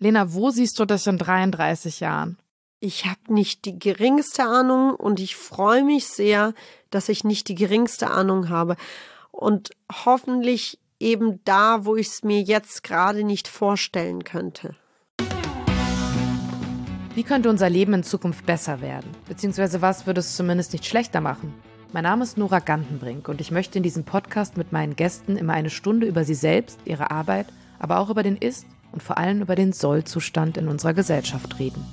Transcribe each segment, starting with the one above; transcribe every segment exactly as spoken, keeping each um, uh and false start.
Lena, wo siehst du dich in dreiunddreißig Jahren? Ich habe nicht die geringste Ahnung und ich freue mich sehr, dass ich nicht die geringste Ahnung habe. Und hoffentlich eben da, wo ich es mir jetzt gerade nicht vorstellen könnte. Wie könnte unser Leben in Zukunft besser werden? Beziehungsweise was würde es zumindest nicht schlechter machen? Mein Name ist Nora Gantenbrink und ich möchte in diesem Podcast mit meinen Gästen immer eine Stunde über sie selbst, ihre Arbeit, aber auch über den Ist- und vor allem über den Soll-Zustand in unserer Gesellschaft reden.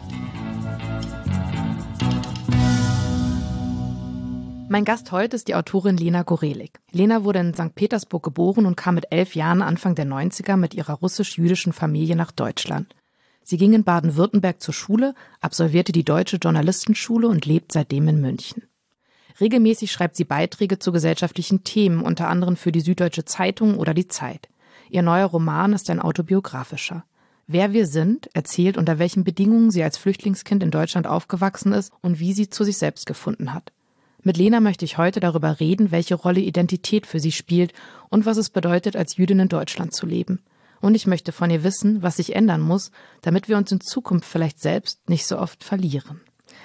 Mein Gast heute ist die Autorin Lena Gorelik. Lena wurde in Sankt Petersburg geboren und kam mit elf Jahren Anfang der neunziger mit ihrer russisch-jüdischen Familie nach Deutschland. Sie ging in Baden-Württemberg zur Schule, absolvierte die Deutsche Journalistenschule und lebt seitdem in München. Regelmäßig schreibt sie Beiträge zu gesellschaftlichen Themen, unter anderem für die Süddeutsche Zeitung oder die Zeit. Ihr neuer Roman ist ein autobiografischer. Wer wir sind, erzählt, unter welchen Bedingungen sie als Flüchtlingskind in Deutschland aufgewachsen ist und wie sie zu sich selbst gefunden hat. Mit Lena möchte ich heute darüber reden, welche Rolle Identität für sie spielt und was es bedeutet, als Jüdin in Deutschland zu leben. Und ich möchte von ihr wissen, was sich ändern muss, damit wir uns in Zukunft vielleicht selbst nicht so oft verlieren.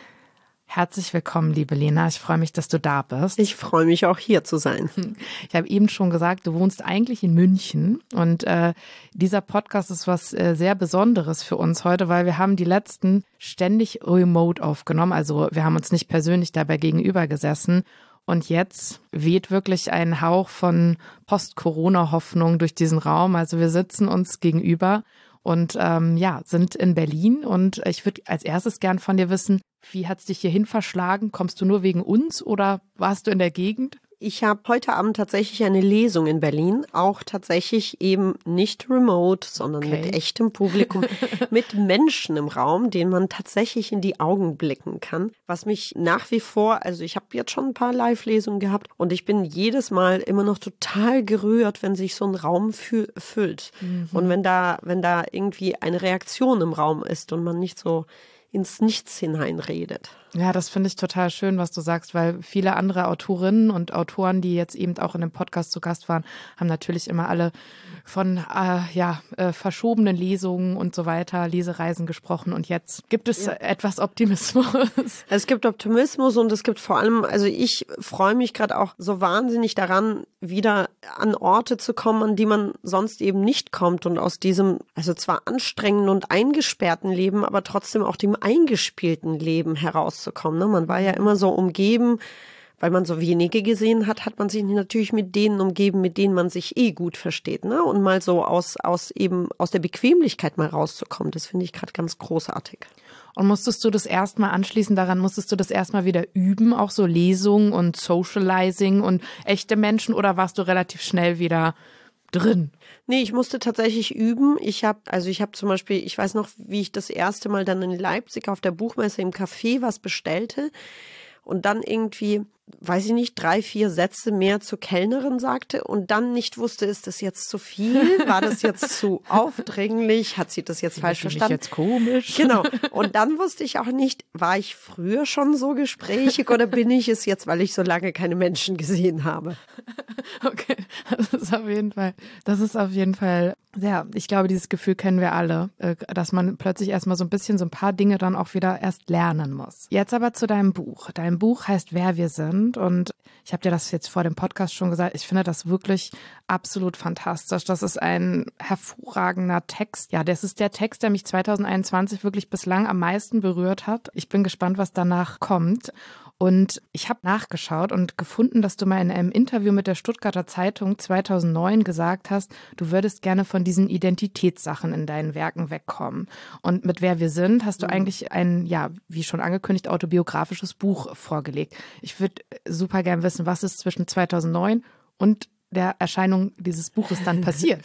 Herzlich willkommen, liebe Lena. Ich freue mich, dass du da bist. Ich freue mich auch, hier zu sein. Ich habe eben schon gesagt, du wohnst eigentlich in München. Und äh, dieser Podcast ist was äh, sehr Besonderes für uns heute, weil wir haben die letzten ständig remote aufgenommen. Also wir haben uns nicht persönlich dabei gegenüber gesessen. Und jetzt weht wirklich ein Hauch von Post-Corona-Hoffnung durch diesen Raum. Also wir sitzen uns gegenüber und ähm, ja, sind in Berlin. Und ich würde als erstes gern von dir wissen, wie hat es dich hierhin verschlagen? Kommst du nur wegen uns oder warst du in der Gegend? Ich habe heute Abend tatsächlich eine Lesung in Berlin, auch tatsächlich eben nicht remote, sondern Okay. mit echtem Publikum, mit Menschen im Raum, denen man tatsächlich in die Augen blicken kann. Was mich nach wie vor, also ich habe jetzt schon ein paar Live-Lesungen gehabt und ich bin jedes Mal immer noch total gerührt, wenn sich so ein Raum fü- füllt. Mhm. Und wenn da, wenn da irgendwie eine Reaktion im Raum ist und man nicht so ins Nichts hineinredet. Ja, das finde ich total schön, was du sagst, weil viele andere Autorinnen und Autoren, die jetzt eben auch in dem Podcast zu Gast waren, haben natürlich immer alle von äh, ja äh, verschobenen Lesungen und so weiter, Lesereisen gesprochen und jetzt gibt es ja. etwas Optimismus. Es gibt Optimismus und es gibt vor allem, also ich freue mich gerade auch so wahnsinnig daran, wieder an Orte zu kommen, an die man sonst eben nicht kommt und aus diesem, also zwar anstrengenden und eingesperrten Leben, aber trotzdem auch dem eingespielten Leben herauszukommen. Ne? Man war ja immer so umgeben, weil man so wenige gesehen hat, hat man sich natürlich mit denen umgeben, mit denen man sich eh gut versteht. Ne? Und mal so aus, aus eben aus der Bequemlichkeit mal rauszukommen, das finde ich gerade ganz großartig. Und musstest du das erstmal anschließend daran, musstest du das erstmal wieder üben, auch so Lesungen und Socializing und echte Menschen, oder warst du relativ schnell wieder drin? Nee, ich musste tatsächlich üben. Ich habe, also ich habe zum Beispiel, ich weiß noch, wie ich das erste Mal dann in Leipzig auf der Buchmesse im Café was bestellte und dann irgendwie, weiß ich nicht, drei, vier Sätze mehr zur Kellnerin sagte und dann nicht wusste, ist das jetzt zu viel? War das jetzt zu aufdringlich? Hat sie das jetzt falsch verstanden? Jetzt komisch. Genau. Und dann wusste ich auch nicht, war ich früher schon so gesprächig oder bin ich es jetzt, weil ich so lange keine Menschen gesehen habe? Okay, das ist auf jeden Fall, das ist auf jeden Fall, ja, ich glaube, dieses Gefühl kennen wir alle, dass man plötzlich erstmal so ein bisschen so ein paar Dinge dann auch wieder erst lernen muss. Jetzt aber zu deinem Buch. Dein Buch heißt Wer wir sind und ich habe dir das jetzt vor dem Podcast schon gesagt, ich finde das wirklich absolut fantastisch. Das ist ein hervorragender Text. Ja, das ist der Text, der mich zwanzig einundzwanzig wirklich bislang am meisten berührt hat. Ich bin gespannt, was danach kommt. Und ich habe nachgeschaut und gefunden, dass du mal in einem Interview mit der Stuttgarter Zeitung zweitausendneun gesagt hast, du würdest gerne von diesen Identitätssachen in deinen Werken wegkommen. Und mit Wer wir sind hast du eigentlich ein, ja, wie schon angekündigt, autobiografisches Buch vorgelegt. Ich würde super gern wissen, was ist zwischen zweitausendneun und der Erscheinung dieses Buches dann passiert?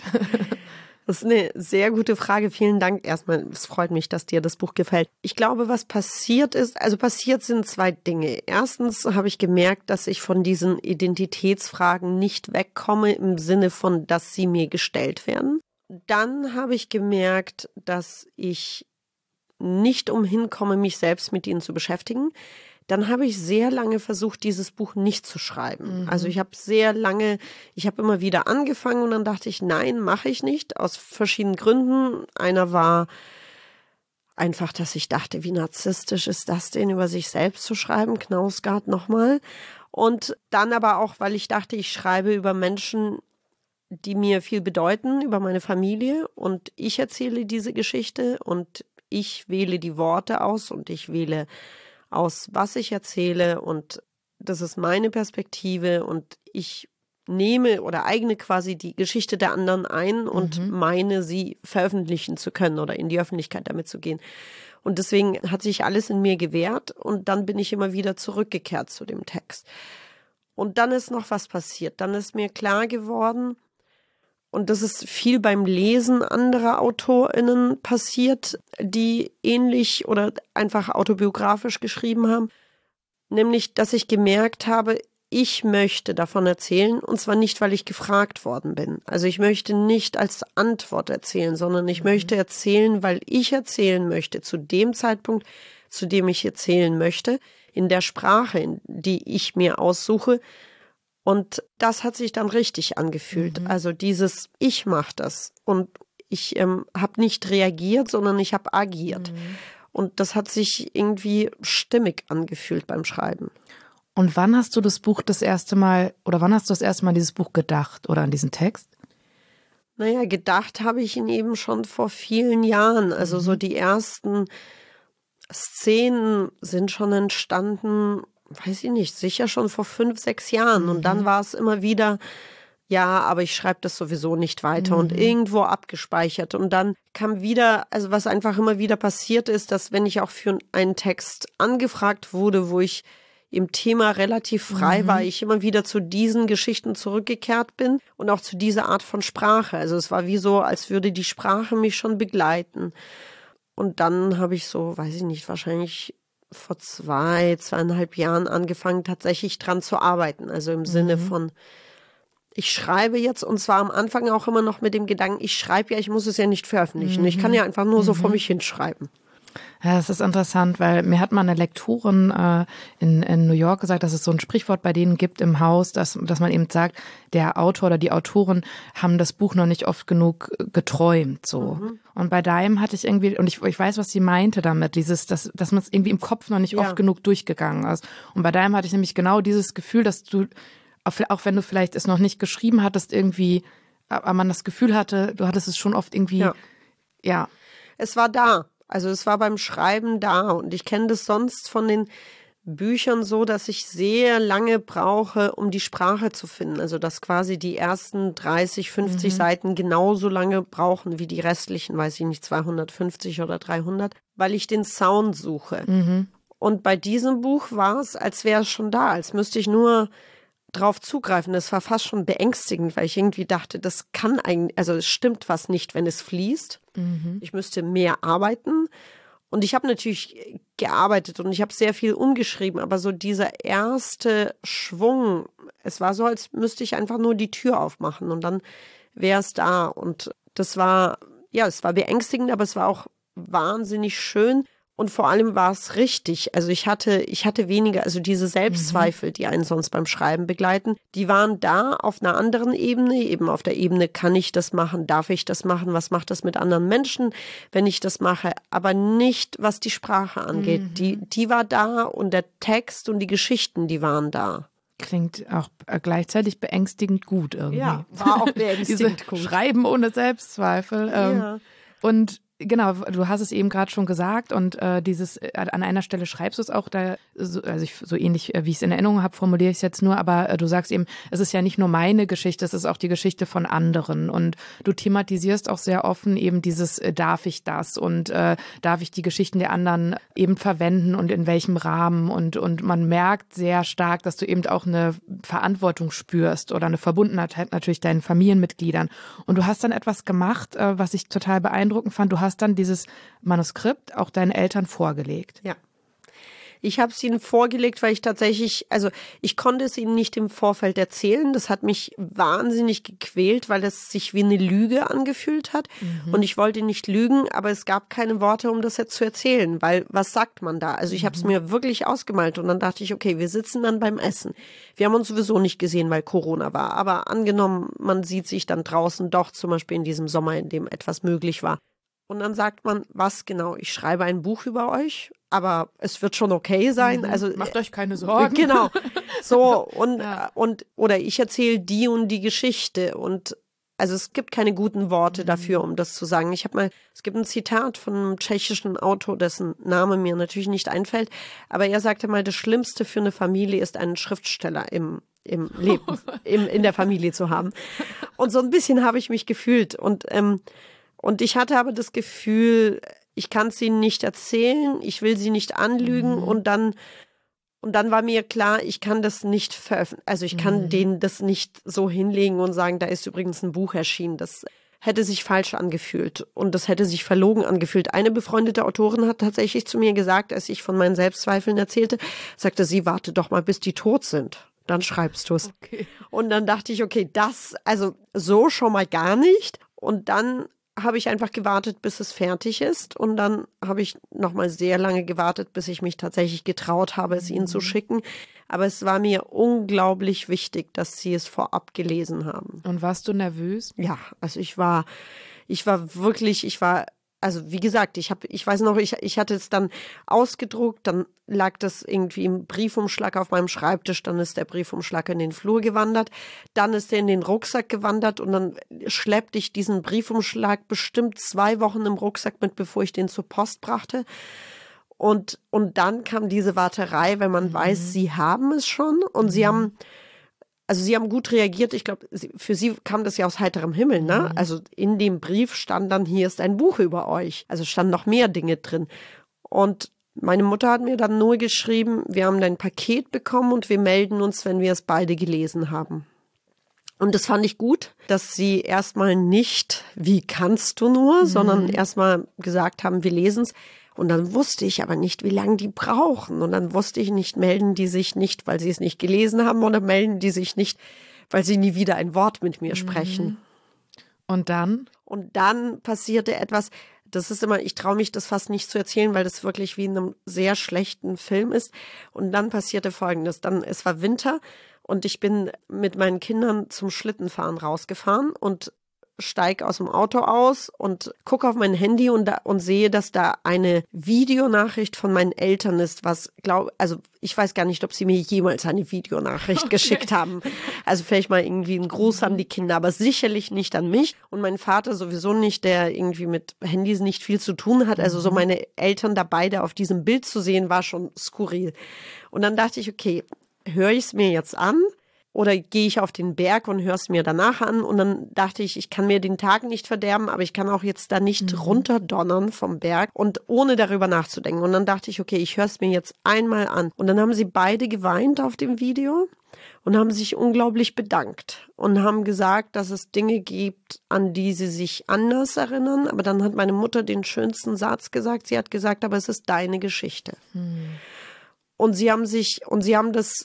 Das ist eine sehr gute Frage. Vielen Dank erstmal. Es freut mich, dass dir das Buch gefällt. Ich glaube, was passiert ist, also passiert sind zwei Dinge. Erstens habe ich gemerkt, dass ich von diesen Identitätsfragen nicht wegkomme im Sinne von, dass sie mir gestellt werden. Dann habe ich gemerkt, dass ich nicht umhin komme, mich selbst mit ihnen zu beschäftigen. dann habe ich sehr lange versucht, dieses Buch nicht zu schreiben. Mhm. Also ich habe sehr lange, ich habe immer wieder angefangen und dann dachte ich, nein, mache ich nicht, aus verschiedenen Gründen. Einer war einfach, dass ich dachte, wie narzisstisch ist das denn, über sich selbst zu schreiben, Knausgard nochmal. Und dann aber auch, weil ich dachte, ich schreibe über Menschen, die mir viel bedeuten, über meine Familie, und ich erzähle diese Geschichte und ich wähle die Worte aus und ich wähle aus, was ich erzähle, und das ist meine Perspektive und ich nehme oder eigne quasi die Geschichte der anderen ein und Mhm. meine, sie veröffentlichen zu können oder in die Öffentlichkeit damit zu gehen. Und deswegen hat sich alles in mir gewehrt und dann bin ich immer wieder zurückgekehrt zu dem Text. Und dann ist noch was passiert. Dann ist mir klar geworden, und das ist viel beim Lesen anderer AutorInnen passiert, die ähnlich oder einfach autobiografisch geschrieben haben, nämlich, dass ich gemerkt habe, ich möchte davon erzählen, und zwar nicht, weil ich gefragt worden bin. Also ich möchte nicht als Antwort erzählen, sondern ich mhm. möchte erzählen, weil ich erzählen möchte, zu dem Zeitpunkt, zu dem ich erzählen möchte, in der Sprache, in die ich mir aussuche. Und das hat sich dann richtig angefühlt. Mhm. Also dieses, ich mache das und ich ähm, habe nicht reagiert, sondern ich habe agiert. Mhm. Und das hat sich irgendwie stimmig angefühlt beim Schreiben. Und wann hast du das Buch das erste Mal, oder wann hast du das erste Mal an dieses Buch gedacht oder an diesen Text? Naja, gedacht habe ich ihn eben schon vor vielen Jahren. Also mhm. so die ersten Szenen sind schon entstanden, weiß ich nicht, sicher schon vor fünf, sechs Jahren. Mhm. Und dann war es immer wieder, ja, aber ich schreibe das sowieso nicht weiter mhm. und irgendwo abgespeichert. Und dann kam wieder, also was einfach immer wieder passiert ist, dass wenn ich auch für einen Text angefragt wurde, wo ich im Thema relativ frei mhm. war, ich immer wieder zu diesen Geschichten zurückgekehrt bin und auch zu dieser Art von Sprache. Also es war wie so, als würde die Sprache mich schon begleiten. Und dann habe ich so, weiß ich nicht, wahrscheinlich vor zwei, zweieinhalb Jahren angefangen, tatsächlich dran zu arbeiten. Also im mhm. Sinne von, ich schreibe jetzt, und zwar am Anfang auch immer noch mit dem Gedanken, ich schreibe ja, ich muss es ja nicht veröffentlichen. Mhm. Ich kann ja einfach nur mhm. so vor mich hinschreiben. Ja, das ist interessant, weil mir hat mal eine Lektorin äh, in, in New York gesagt, dass es so ein Sprichwort bei denen gibt im Haus, dass, dass man eben sagt, der Autor oder die Autorin haben das Buch noch nicht oft genug geträumt, so. Mhm. Und bei deinem hatte ich irgendwie, und ich, ich weiß, was sie meinte damit, dieses, dass, dass man es irgendwie im Kopf noch nicht ja. oft genug durchgegangen ist. Und bei deinem hatte ich nämlich genau dieses Gefühl, dass du, auch, auch wenn du vielleicht es noch nicht geschrieben hattest, irgendwie, aber man das Gefühl hatte, du hattest es schon oft irgendwie, ja. ja. Es war da. Also es war beim Schreiben da, und ich kenne das sonst von den Büchern so, dass ich sehr lange brauche, um die Sprache zu finden. Also dass quasi die ersten dreißig, fünfzig mhm. Seiten genauso lange brauchen wie die restlichen, weiß ich nicht, zweihundertfünfzig oder dreihundert, weil ich den Sound suche. Mhm. Und bei diesem Buch war es, als wäre es schon da, als müsste ich nur drauf zugreifen. Das war fast schon beängstigend, weil ich irgendwie dachte, das kann eigentlich, also es stimmt was nicht, wenn es fließt. Mhm. Ich müsste mehr arbeiten. Und ich habe natürlich gearbeitet und ich habe sehr viel umgeschrieben, aber so dieser erste Schwung, es war so, als müsste ich einfach nur die Tür aufmachen und dann wäre es da. Und das war, ja, es war beängstigend, aber es war auch wahnsinnig schön. Und vor allem war es richtig. Also ich hatte, ich hatte weniger, also diese Selbstzweifel, mhm. die einen sonst beim Schreiben begleiten, die waren da auf einer anderen Ebene, eben auf der Ebene, kann ich das machen, darf ich das machen, was macht das mit anderen Menschen, wenn ich das mache, aber nicht, was die Sprache angeht. Mhm. Die, die war da, und der Text und die Geschichten, die waren da. Klingt auch gleichzeitig beängstigend gut irgendwie. Ja, war auch beängstigend gut. Schreiben ohne Selbstzweifel. Ähm, ja. Und genau, du hast es eben gerade schon gesagt, und äh, dieses, äh, an einer Stelle schreibst du es auch, da, so, also ich, so ähnlich äh, wie ich es in Erinnerung habe, formuliere ich es jetzt nur, aber äh, du sagst eben, es ist ja nicht nur meine Geschichte, es ist auch die Geschichte von anderen, und du thematisierst auch sehr offen eben dieses, äh, darf ich das, und äh, darf ich die Geschichten der anderen eben verwenden und in welchem Rahmen, und, und man merkt sehr stark, dass du eben auch eine Verantwortung spürst oder eine Verbundenheit natürlich deinen Familienmitgliedern, und du hast dann etwas gemacht, äh, was ich total beeindruckend fand, du hast dann dieses Manuskript auch deinen Eltern vorgelegt. Ja. Ich habe es ihnen vorgelegt, weil ich tatsächlich, also ich konnte es ihnen nicht im Vorfeld erzählen. Das hat mich wahnsinnig gequält, weil es sich wie eine Lüge angefühlt hat. Mhm. Und ich wollte nicht lügen, aber es gab keine Worte, um das jetzt zu erzählen, weil was sagt man da? Also ich habe es mir wirklich ausgemalt und dann dachte ich, okay, wir sitzen dann beim Essen. Wir haben uns sowieso nicht gesehen, weil Corona war. Aber angenommen, man sieht sich dann draußen doch, zum Beispiel in diesem Sommer, in dem etwas möglich war. Und dann sagt man, was genau? Ich schreibe ein Buch über euch, aber es wird schon okay sein. Mhm. Also macht euch keine Sorgen. Genau. So und ja. und oder ich erzähle die und die Geschichte und also es gibt keine guten Worte mhm. dafür, um das zu sagen. Ich habe mal, es gibt ein Zitat von einem tschechischen Autor, dessen Name mir natürlich nicht einfällt, aber er sagte mal, das Schlimmste für eine Familie ist, einen Schriftsteller im im Leben, im, in der Familie zu haben. Und so ein bisschen habe ich mich gefühlt und ähm, Und ich hatte aber das Gefühl, ich kann es ihnen nicht erzählen, ich will sie nicht anlügen mhm. und dann und dann war mir klar, ich kann das nicht veröffentlichen. Also ich kann mhm. denen das nicht so hinlegen und sagen, da ist übrigens ein Buch erschienen. Das hätte sich falsch angefühlt und das hätte sich verlogen angefühlt. Eine befreundete Autorin hat tatsächlich zu mir gesagt, als ich von meinen Selbstzweifeln erzählte, sagte sie, warte doch mal, bis die tot sind. Dann schreibst du es. Okay. Und dann dachte ich, okay, das, also so schon mal gar nicht. Und dann habe ich einfach gewartet, bis es fertig ist. Und dann habe ich nochmal sehr lange gewartet, bis ich mich tatsächlich getraut habe, es ihnen zu schicken. Aber es war mir unglaublich wichtig, dass sie es vorab gelesen haben. Und warst du nervös? Ja, also ich war, ich war wirklich, ich war, also wie gesagt, ich habe, ich weiß noch, ich, ich hatte es dann ausgedruckt, dann lag das irgendwie im Briefumschlag auf meinem Schreibtisch, dann ist der Briefumschlag in den Flur gewandert, dann ist er in den Rucksack gewandert und dann schleppte ich diesen Briefumschlag bestimmt zwei Wochen im Rucksack mit, bevor ich den zur Post brachte. Und, und dann kam diese Warterei, wenn man mhm. weiß, sie haben es schon und mhm. sie haben Also sie haben gut reagiert. Ich glaube, für sie kam das ja aus heiterem Himmel, ne? Mhm. Also in dem Brief stand dann, hier ist ein Buch über euch. Also standen noch mehr Dinge drin. Und meine Mutter hat mir dann nur geschrieben, wir haben dein Paket bekommen und wir melden uns, wenn wir es beide gelesen haben. Und das fand ich gut, dass sie erstmal nicht, wie kannst du nur, mhm. sondern erstmal gesagt haben, wir lesen es. Und dann wusste ich aber nicht, wie lange die brauchen. Und dann wusste ich nicht, melden die sich nicht, weil sie es nicht gelesen haben, oder melden die sich nicht, weil sie nie wieder ein Wort mit mir sprechen. Und dann? Und dann passierte etwas, das ist immer, ich traue mich das fast nicht zu erzählen, weil das wirklich wie in einem sehr schlechten Film ist. Und dann passierte Folgendes. Dann, es war Winter und ich bin mit meinen Kindern zum Schlittenfahren rausgefahren und steige aus dem Auto aus und gucke auf mein Handy und, da, und sehe, dass da eine Videonachricht von meinen Eltern ist, was glaube, also ich weiß gar nicht, ob sie mir jemals eine Videonachricht okay. geschickt haben. Also vielleicht mal irgendwie ein Gruß an die Kinder, aber sicherlich nicht an mich und mein Vater sowieso nicht, der irgendwie mit Handys nicht viel zu tun hat. Also so meine Eltern da beide auf diesem Bild zu sehen, war schon skurril. Und dann dachte ich, okay, höre ich es mir jetzt an? Oder gehe ich auf den Berg und höre es mir danach an? Und dann dachte ich, ich kann mir den Tag nicht verderben, aber ich kann auch jetzt da nicht mhm. runterdonnern vom Berg und ohne darüber nachzudenken. Und dann dachte ich, okay, ich höre es mir jetzt einmal an. Und dann haben sie beide geweint auf dem Video und haben sich unglaublich bedankt und haben gesagt, dass es Dinge gibt, an die sie sich anders erinnern. Aber dann hat meine Mutter den schönsten Satz gesagt. Sie hat gesagt, aber es ist deine Geschichte. Mhm. Und sie haben sich, und sie haben das,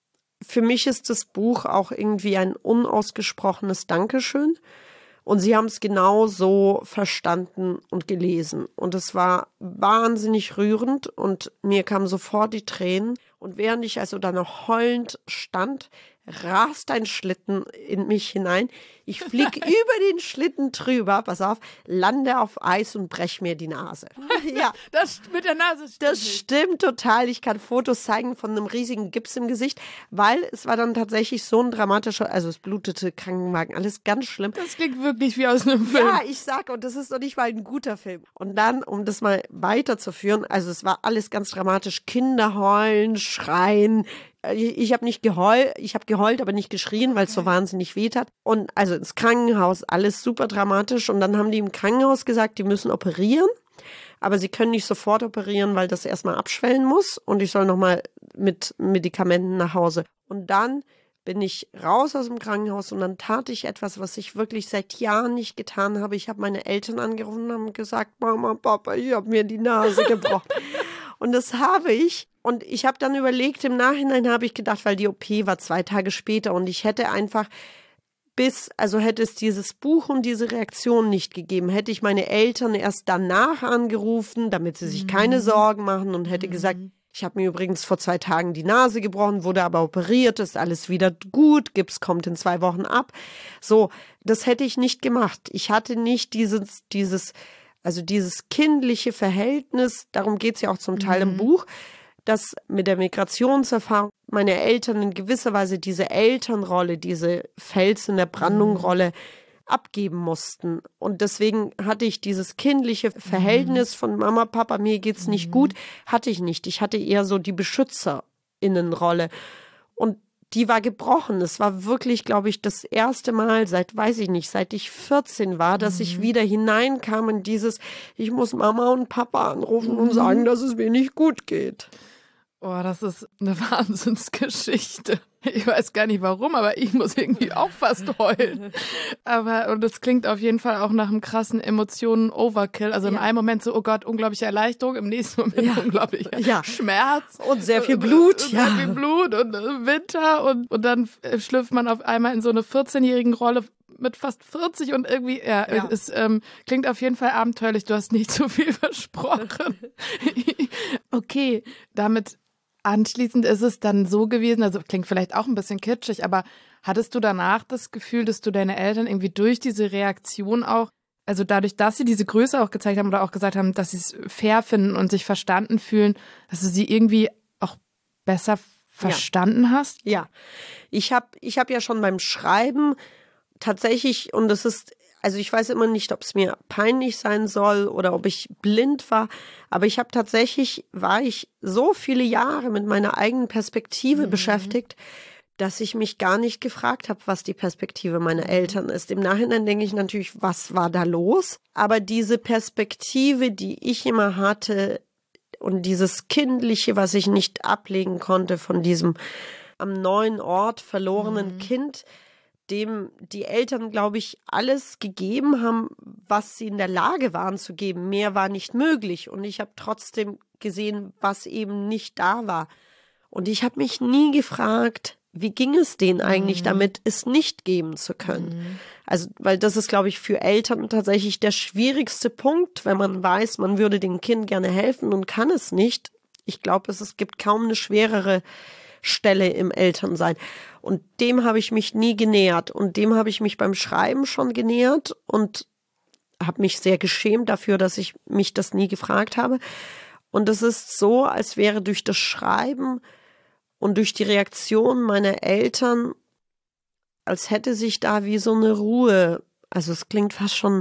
für mich ist das Buch auch irgendwie ein unausgesprochenes Dankeschön. Und sie haben es genau so verstanden und gelesen. Und es war wahnsinnig rührend und mir kamen sofort die Tränen. Und während ich also da noch heulend stand, rast ein Schlitten in mich hinein. Ich fliege über den Schlitten drüber, pass auf, lande auf Eis und brech mir die Nase. Ja, das mit der Nase stimmt. Das stimmt total. Ich kann Fotos zeigen von einem riesigen Gips im Gesicht, weil es war dann tatsächlich so ein dramatischer, also es blutete, Krankenwagen, alles ganz schlimm. Das klingt wirklich wie aus einem Film. Ja, ich sag, und das ist noch nicht mal ein guter Film. Und dann, um das mal weiterzuführen, also es war alles ganz dramatisch. Kinder heulen, schreien. Ich, ich habe nicht geheult, ich habe geheult, aber nicht geschrien, weil es so wahnsinnig weht hat. Und also ins Krankenhaus, alles super dramatisch. Und dann haben die im Krankenhaus gesagt, die müssen operieren. Aber sie können nicht sofort operieren, weil das erstmal abschwellen muss. Und ich soll nochmal mit Medikamenten nach Hause. Und dann bin ich raus aus dem Krankenhaus und dann tat ich etwas, was ich wirklich seit Jahren nicht getan habe. Ich habe meine Eltern angerufen und haben gesagt, Mama, Papa, ich habe mir die Nase gebrochen. Und das habe ich. Und ich habe dann überlegt, im Nachhinein habe ich gedacht, weil die O P war zwei Tage später und ich hätte einfach bis, also hätte es dieses Buch und diese Reaktion nicht gegeben, hätte ich meine Eltern erst danach angerufen, damit sie sich mhm. keine Sorgen machen und hätte mhm. gesagt, ich habe mir übrigens vor zwei Tagen die Nase gebrochen, wurde aber operiert, ist alles wieder gut, Gips kommt in zwei Wochen ab. So, das hätte ich nicht gemacht. Ich hatte nicht dieses, dieses, also dieses kindliche Verhältnis, darum geht es ja auch zum Teil mhm. im Buch, dass mit der Migrationserfahrung meine Eltern in gewisser Weise diese Elternrolle, diese Fels in der Brandung-Rolle abgeben mussten. Und deswegen hatte ich dieses kindliche Verhältnis von Mama, Papa, mir geht's nicht gut, hatte ich nicht. Ich hatte eher so die BeschützerInnenrolle. Und die war gebrochen. Es war wirklich, glaube ich, das erste Mal seit, weiß ich nicht, seit ich vierzehn war, dass ich wieder hineinkam in dieses, ich muss Mama und Papa anrufen und sagen, dass es mir nicht gut geht. Oh, das ist eine Wahnsinnsgeschichte. Ich weiß gar nicht warum, aber ich muss irgendwie auch fast heulen. Aber, und das klingt auf jeden Fall auch nach einem krassen Emotionen-Overkill. Also im ja. einen Moment so, oh Gott, unglaubliche Erleichterung, im nächsten Moment ja. unglaublicher ja. Schmerz. Und sehr viel Blut. Und, ja. Sehr viel Blut und Winter. Und, und dann schlüpft man auf einmal in so eine vierzehnjährigen Rolle mit fast vierzig und irgendwie, ja, ja. es ähm, klingt auf jeden Fall abenteuerlich. Du hast nicht zu viel versprochen. Okay, damit anschließend ist es dann so gewesen, also klingt vielleicht auch ein bisschen kitschig, aber hattest du danach das Gefühl, dass du deine Eltern irgendwie durch diese Reaktion auch, also dadurch, dass sie diese Größe auch gezeigt haben oder auch gesagt haben, dass sie es fair finden und sich verstanden fühlen, dass du sie irgendwie auch besser verstanden ja. hast? Ja, ich habe ich hab ja schon beim Schreiben tatsächlich, und das ist, also ich weiß immer nicht, ob es mir peinlich sein soll oder ob ich blind war, aber ich habe tatsächlich, war ich so viele Jahre mit meiner eigenen Perspektive mhm. beschäftigt, dass ich mich gar nicht gefragt habe, was die Perspektive meiner mhm. Eltern ist. Im Nachhinein denke ich natürlich, was war da los? Aber diese Perspektive, die ich immer hatte und dieses Kindliche, was ich nicht ablegen konnte von diesem am neuen Ort verlorenen mhm. Kind, dem die Eltern, glaube ich, alles gegeben haben, was sie in der Lage waren zu geben. Mehr war nicht möglich. Und ich habe trotzdem gesehen, was eben nicht da war. Und ich habe mich nie gefragt, wie ging es denen eigentlich, mhm. damit es nicht geben zu können. Mhm. Also, weil das ist, glaube ich, für Eltern tatsächlich der schwierigste Punkt, wenn man weiß, man würde dem Kind gerne helfen und kann es nicht. Ich glaube, es, es gibt kaum eine schwerere Stelle im Elternsein. Und dem habe ich mich nie genähert. Und dem habe ich mich beim Schreiben schon genähert und habe mich sehr geschämt dafür, dass ich mich das nie gefragt habe. Und es ist so, als wäre durch das Schreiben und durch die Reaktion meiner Eltern, als hätte sich da wie so eine Ruhe, also es klingt fast schon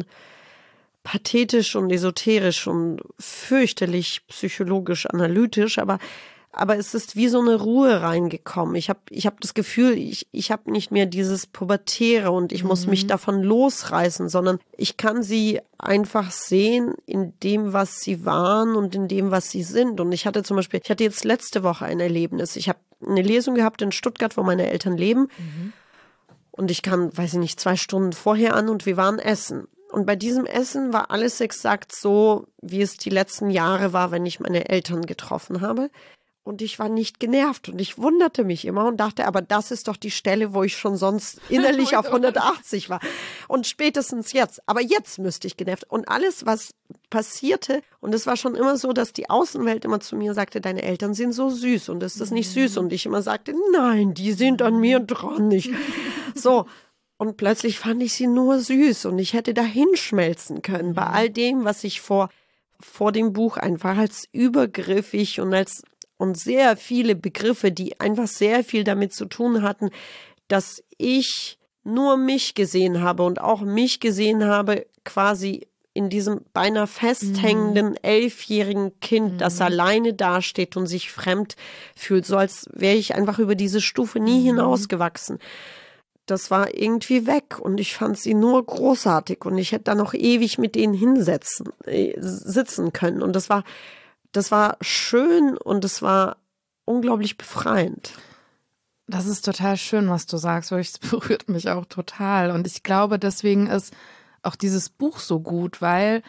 pathetisch und esoterisch und fürchterlich psychologisch analytisch, aber Aber es ist wie so eine Ruhe reingekommen. Ich habe ich hab das Gefühl, ich, ich habe nicht mehr dieses Pubertäre und ich mhm. muss mich davon losreißen, sondern ich kann sie einfach sehen in dem, was sie waren und in dem, was sie sind. Und ich hatte zum Beispiel, ich hatte jetzt letzte Woche ein Erlebnis. Ich habe eine Lesung gehabt in Stuttgart, wo meine Eltern leben. Mhm. Und ich kam, weiß ich nicht, zwei Stunden vorher an und wir waren essen. Und bei diesem Essen war alles exakt so, wie es die letzten Jahre war, wenn ich meine Eltern getroffen habe. Und ich war nicht genervt und ich wunderte mich immer und dachte, aber das ist doch die Stelle, wo ich schon sonst innerlich auf hundertachtzig war. Und spätestens jetzt, aber jetzt müsste ich genervt. Und alles, was passierte, und es war schon immer so, dass die Außenwelt immer zu mir sagte, deine Eltern sind so süß und ist das nicht süß? Und ich immer sagte, nein, die sind an mir dran nicht. So. Und plötzlich fand ich sie nur süß und ich hätte da hinschmelzen können bei all dem, was ich vor, vor dem Buch einfach als übergriffig und als und sehr viele Begriffe, die einfach sehr viel damit zu tun hatten, dass ich nur mich gesehen habe und auch mich gesehen habe quasi in diesem beinahe festhängenden mhm. elfjährigen Kind, mhm. das alleine dasteht und sich fremd fühlt, so als wäre ich einfach über diese Stufe nie mhm. hinausgewachsen. Das war irgendwie weg und ich fand sie nur großartig und ich hätte da noch ewig mit denen hinsetzen, äh, sitzen können und das war Das war schön und es war unglaublich befreiend. Das ist total schön, was du sagst, weil es berührt mich auch total. Und ich glaube, deswegen ist auch dieses Buch so gut, weil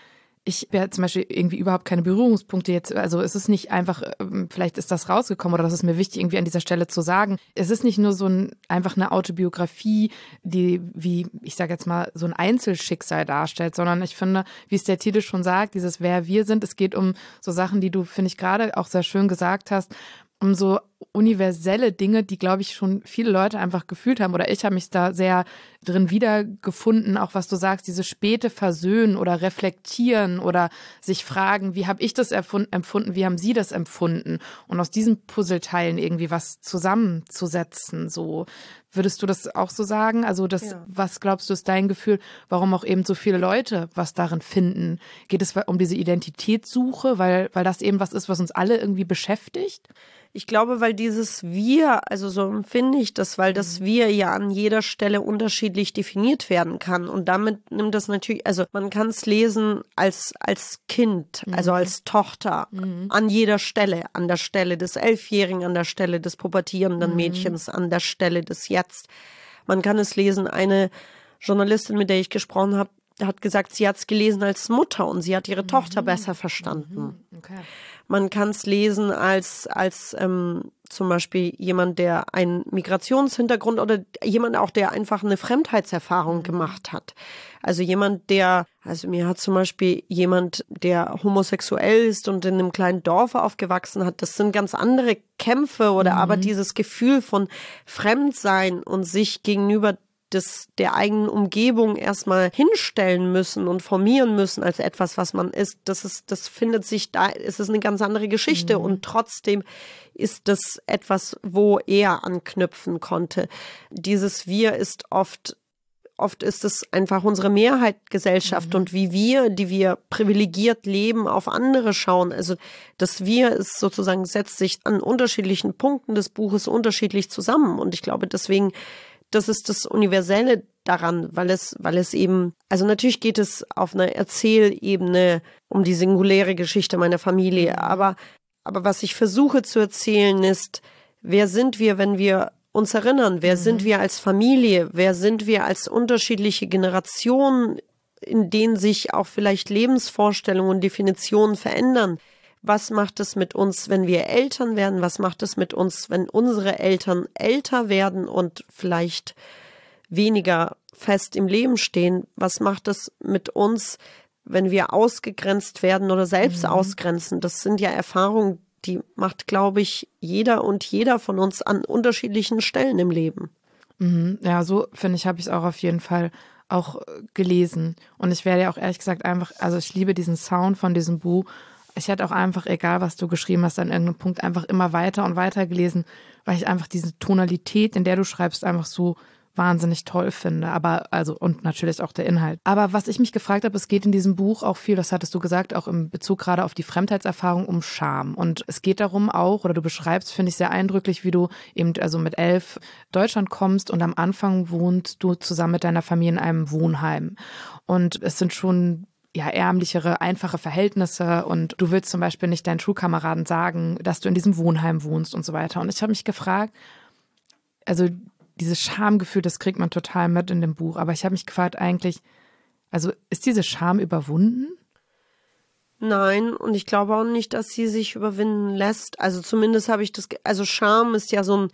ich habe zum Beispiel irgendwie überhaupt keine Berührungspunkte jetzt, also es ist nicht einfach, vielleicht ist das rausgekommen oder das ist mir wichtig irgendwie an dieser Stelle zu sagen. Es ist nicht nur so ein, einfach eine Autobiografie, die wie, ich sage jetzt mal, so ein Einzelschicksal darstellt, sondern ich finde, wie es der Titel schon sagt, dieses Wer wir sind, es geht um so Sachen, die du, finde ich, gerade auch sehr schön gesagt hast, um so universelle Dinge, die, glaube ich, schon viele Leute einfach gefühlt haben. Oder ich habe mich da sehr drin wiedergefunden, auch was du sagst, dieses späte Versöhnen oder Reflektieren oder sich fragen, wie habe ich das empfunden, wie haben Sie das empfunden? Und aus diesen Puzzleteilen irgendwie was zusammenzusetzen. So, würdest du das auch so sagen? Also das, ja. Was glaubst du, ist dein Gefühl, warum auch eben so viele Leute was darin finden? Geht es um diese Identitätssuche, weil, weil das eben was ist, was uns alle irgendwie beschäftigt? Ich glaube, weil dieses Wir, also so empfinde ich das, weil das Wir ja an jeder Stelle unterschiedlich definiert werden kann. Und damit nimmt das natürlich, also man kann es lesen als, als Kind, mhm. also als Tochter, mhm. an jeder Stelle, an der Stelle des Elfjährigen, an der Stelle des pubertierenden mhm. Mädchens, an der Stelle des Jetzt. Man kann es lesen, eine Journalistin, mit der ich gesprochen habe, hat gesagt, sie hat es gelesen als Mutter und sie hat ihre mhm. Tochter besser verstanden. Mhm. Okay. Man kann es lesen als, als ähm, zum Beispiel jemand, der einen Migrationshintergrund oder jemand auch, der einfach eine Fremdheitserfahrung mhm. gemacht hat. Also jemand, der, also mir hat zum Beispiel jemand, der homosexuell ist und in einem kleinen Dorf aufgewachsen hat, das sind ganz andere Kämpfe oder mhm. aber dieses Gefühl von Fremdsein und sich gegenüber des, der eigenen Umgebung erstmal hinstellen müssen und formieren müssen als etwas, was man ist, das ist, das findet sich da, es ist eine ganz andere Geschichte mhm. und trotzdem ist das etwas, wo er anknüpfen konnte. Dieses Wir ist oft, oft ist es einfach unsere Mehrheitsgesellschaft mhm. und wie wir, die wir privilegiert leben, auf andere schauen. Also das Wir ist sozusagen, setzt sich an unterschiedlichen Punkten des Buches unterschiedlich zusammen und ich glaube deswegen, das ist das Universelle daran, weil es, weil es eben, also natürlich geht es auf einer Erzählebene um die singuläre Geschichte meiner Familie, aber, aber was ich versuche zu erzählen ist, wer sind wir, wenn wir uns erinnern, wer mhm. sind wir als Familie, wer sind wir als unterschiedliche Generationen, in denen sich auch vielleicht Lebensvorstellungen und Definitionen verändern. Was macht es mit uns, wenn wir Eltern werden? Was macht es mit uns, wenn unsere Eltern älter werden und vielleicht weniger fest im Leben stehen? Was macht es mit uns, wenn wir ausgegrenzt werden oder selbst mhm. ausgrenzen? Das sind ja Erfahrungen, die macht, glaube ich, jeder und jeder von uns an unterschiedlichen Stellen im Leben. Mhm. Ja, so finde ich, habe ich es auch auf jeden Fall auch gelesen. Und ich werde ja auch ehrlich gesagt einfach, also ich liebe diesen Sound von diesem Buch. Ich hätte auch einfach, egal was du geschrieben hast, an irgendeinem Punkt einfach immer weiter und weiter gelesen, weil ich einfach diese Tonalität, in der du schreibst, einfach so wahnsinnig toll finde. Aber, also, und natürlich auch der Inhalt. Aber was ich mich gefragt habe, es geht in diesem Buch auch viel, das hattest du gesagt, auch im Bezug gerade auf die Fremdheitserfahrung, um Scham. Und es geht darum auch, oder du beschreibst, finde ich sehr eindrücklich, wie du eben, also mit elf Deutschland kommst und am Anfang wohnst du zusammen mit deiner Familie in einem Wohnheim. Und es sind schon ja, ärmlichere, einfache Verhältnisse und du willst zum Beispiel nicht deinen Schulkameraden sagen, dass du in diesem Wohnheim wohnst und so weiter. Und ich habe mich gefragt, also dieses Schamgefühl, das kriegt man total mit in dem Buch, aber ich habe mich gefragt eigentlich, also ist diese Scham überwunden? Nein, und ich glaube auch nicht, dass sie sich überwinden lässt. Also zumindest habe ich das, also Scham ist ja so ein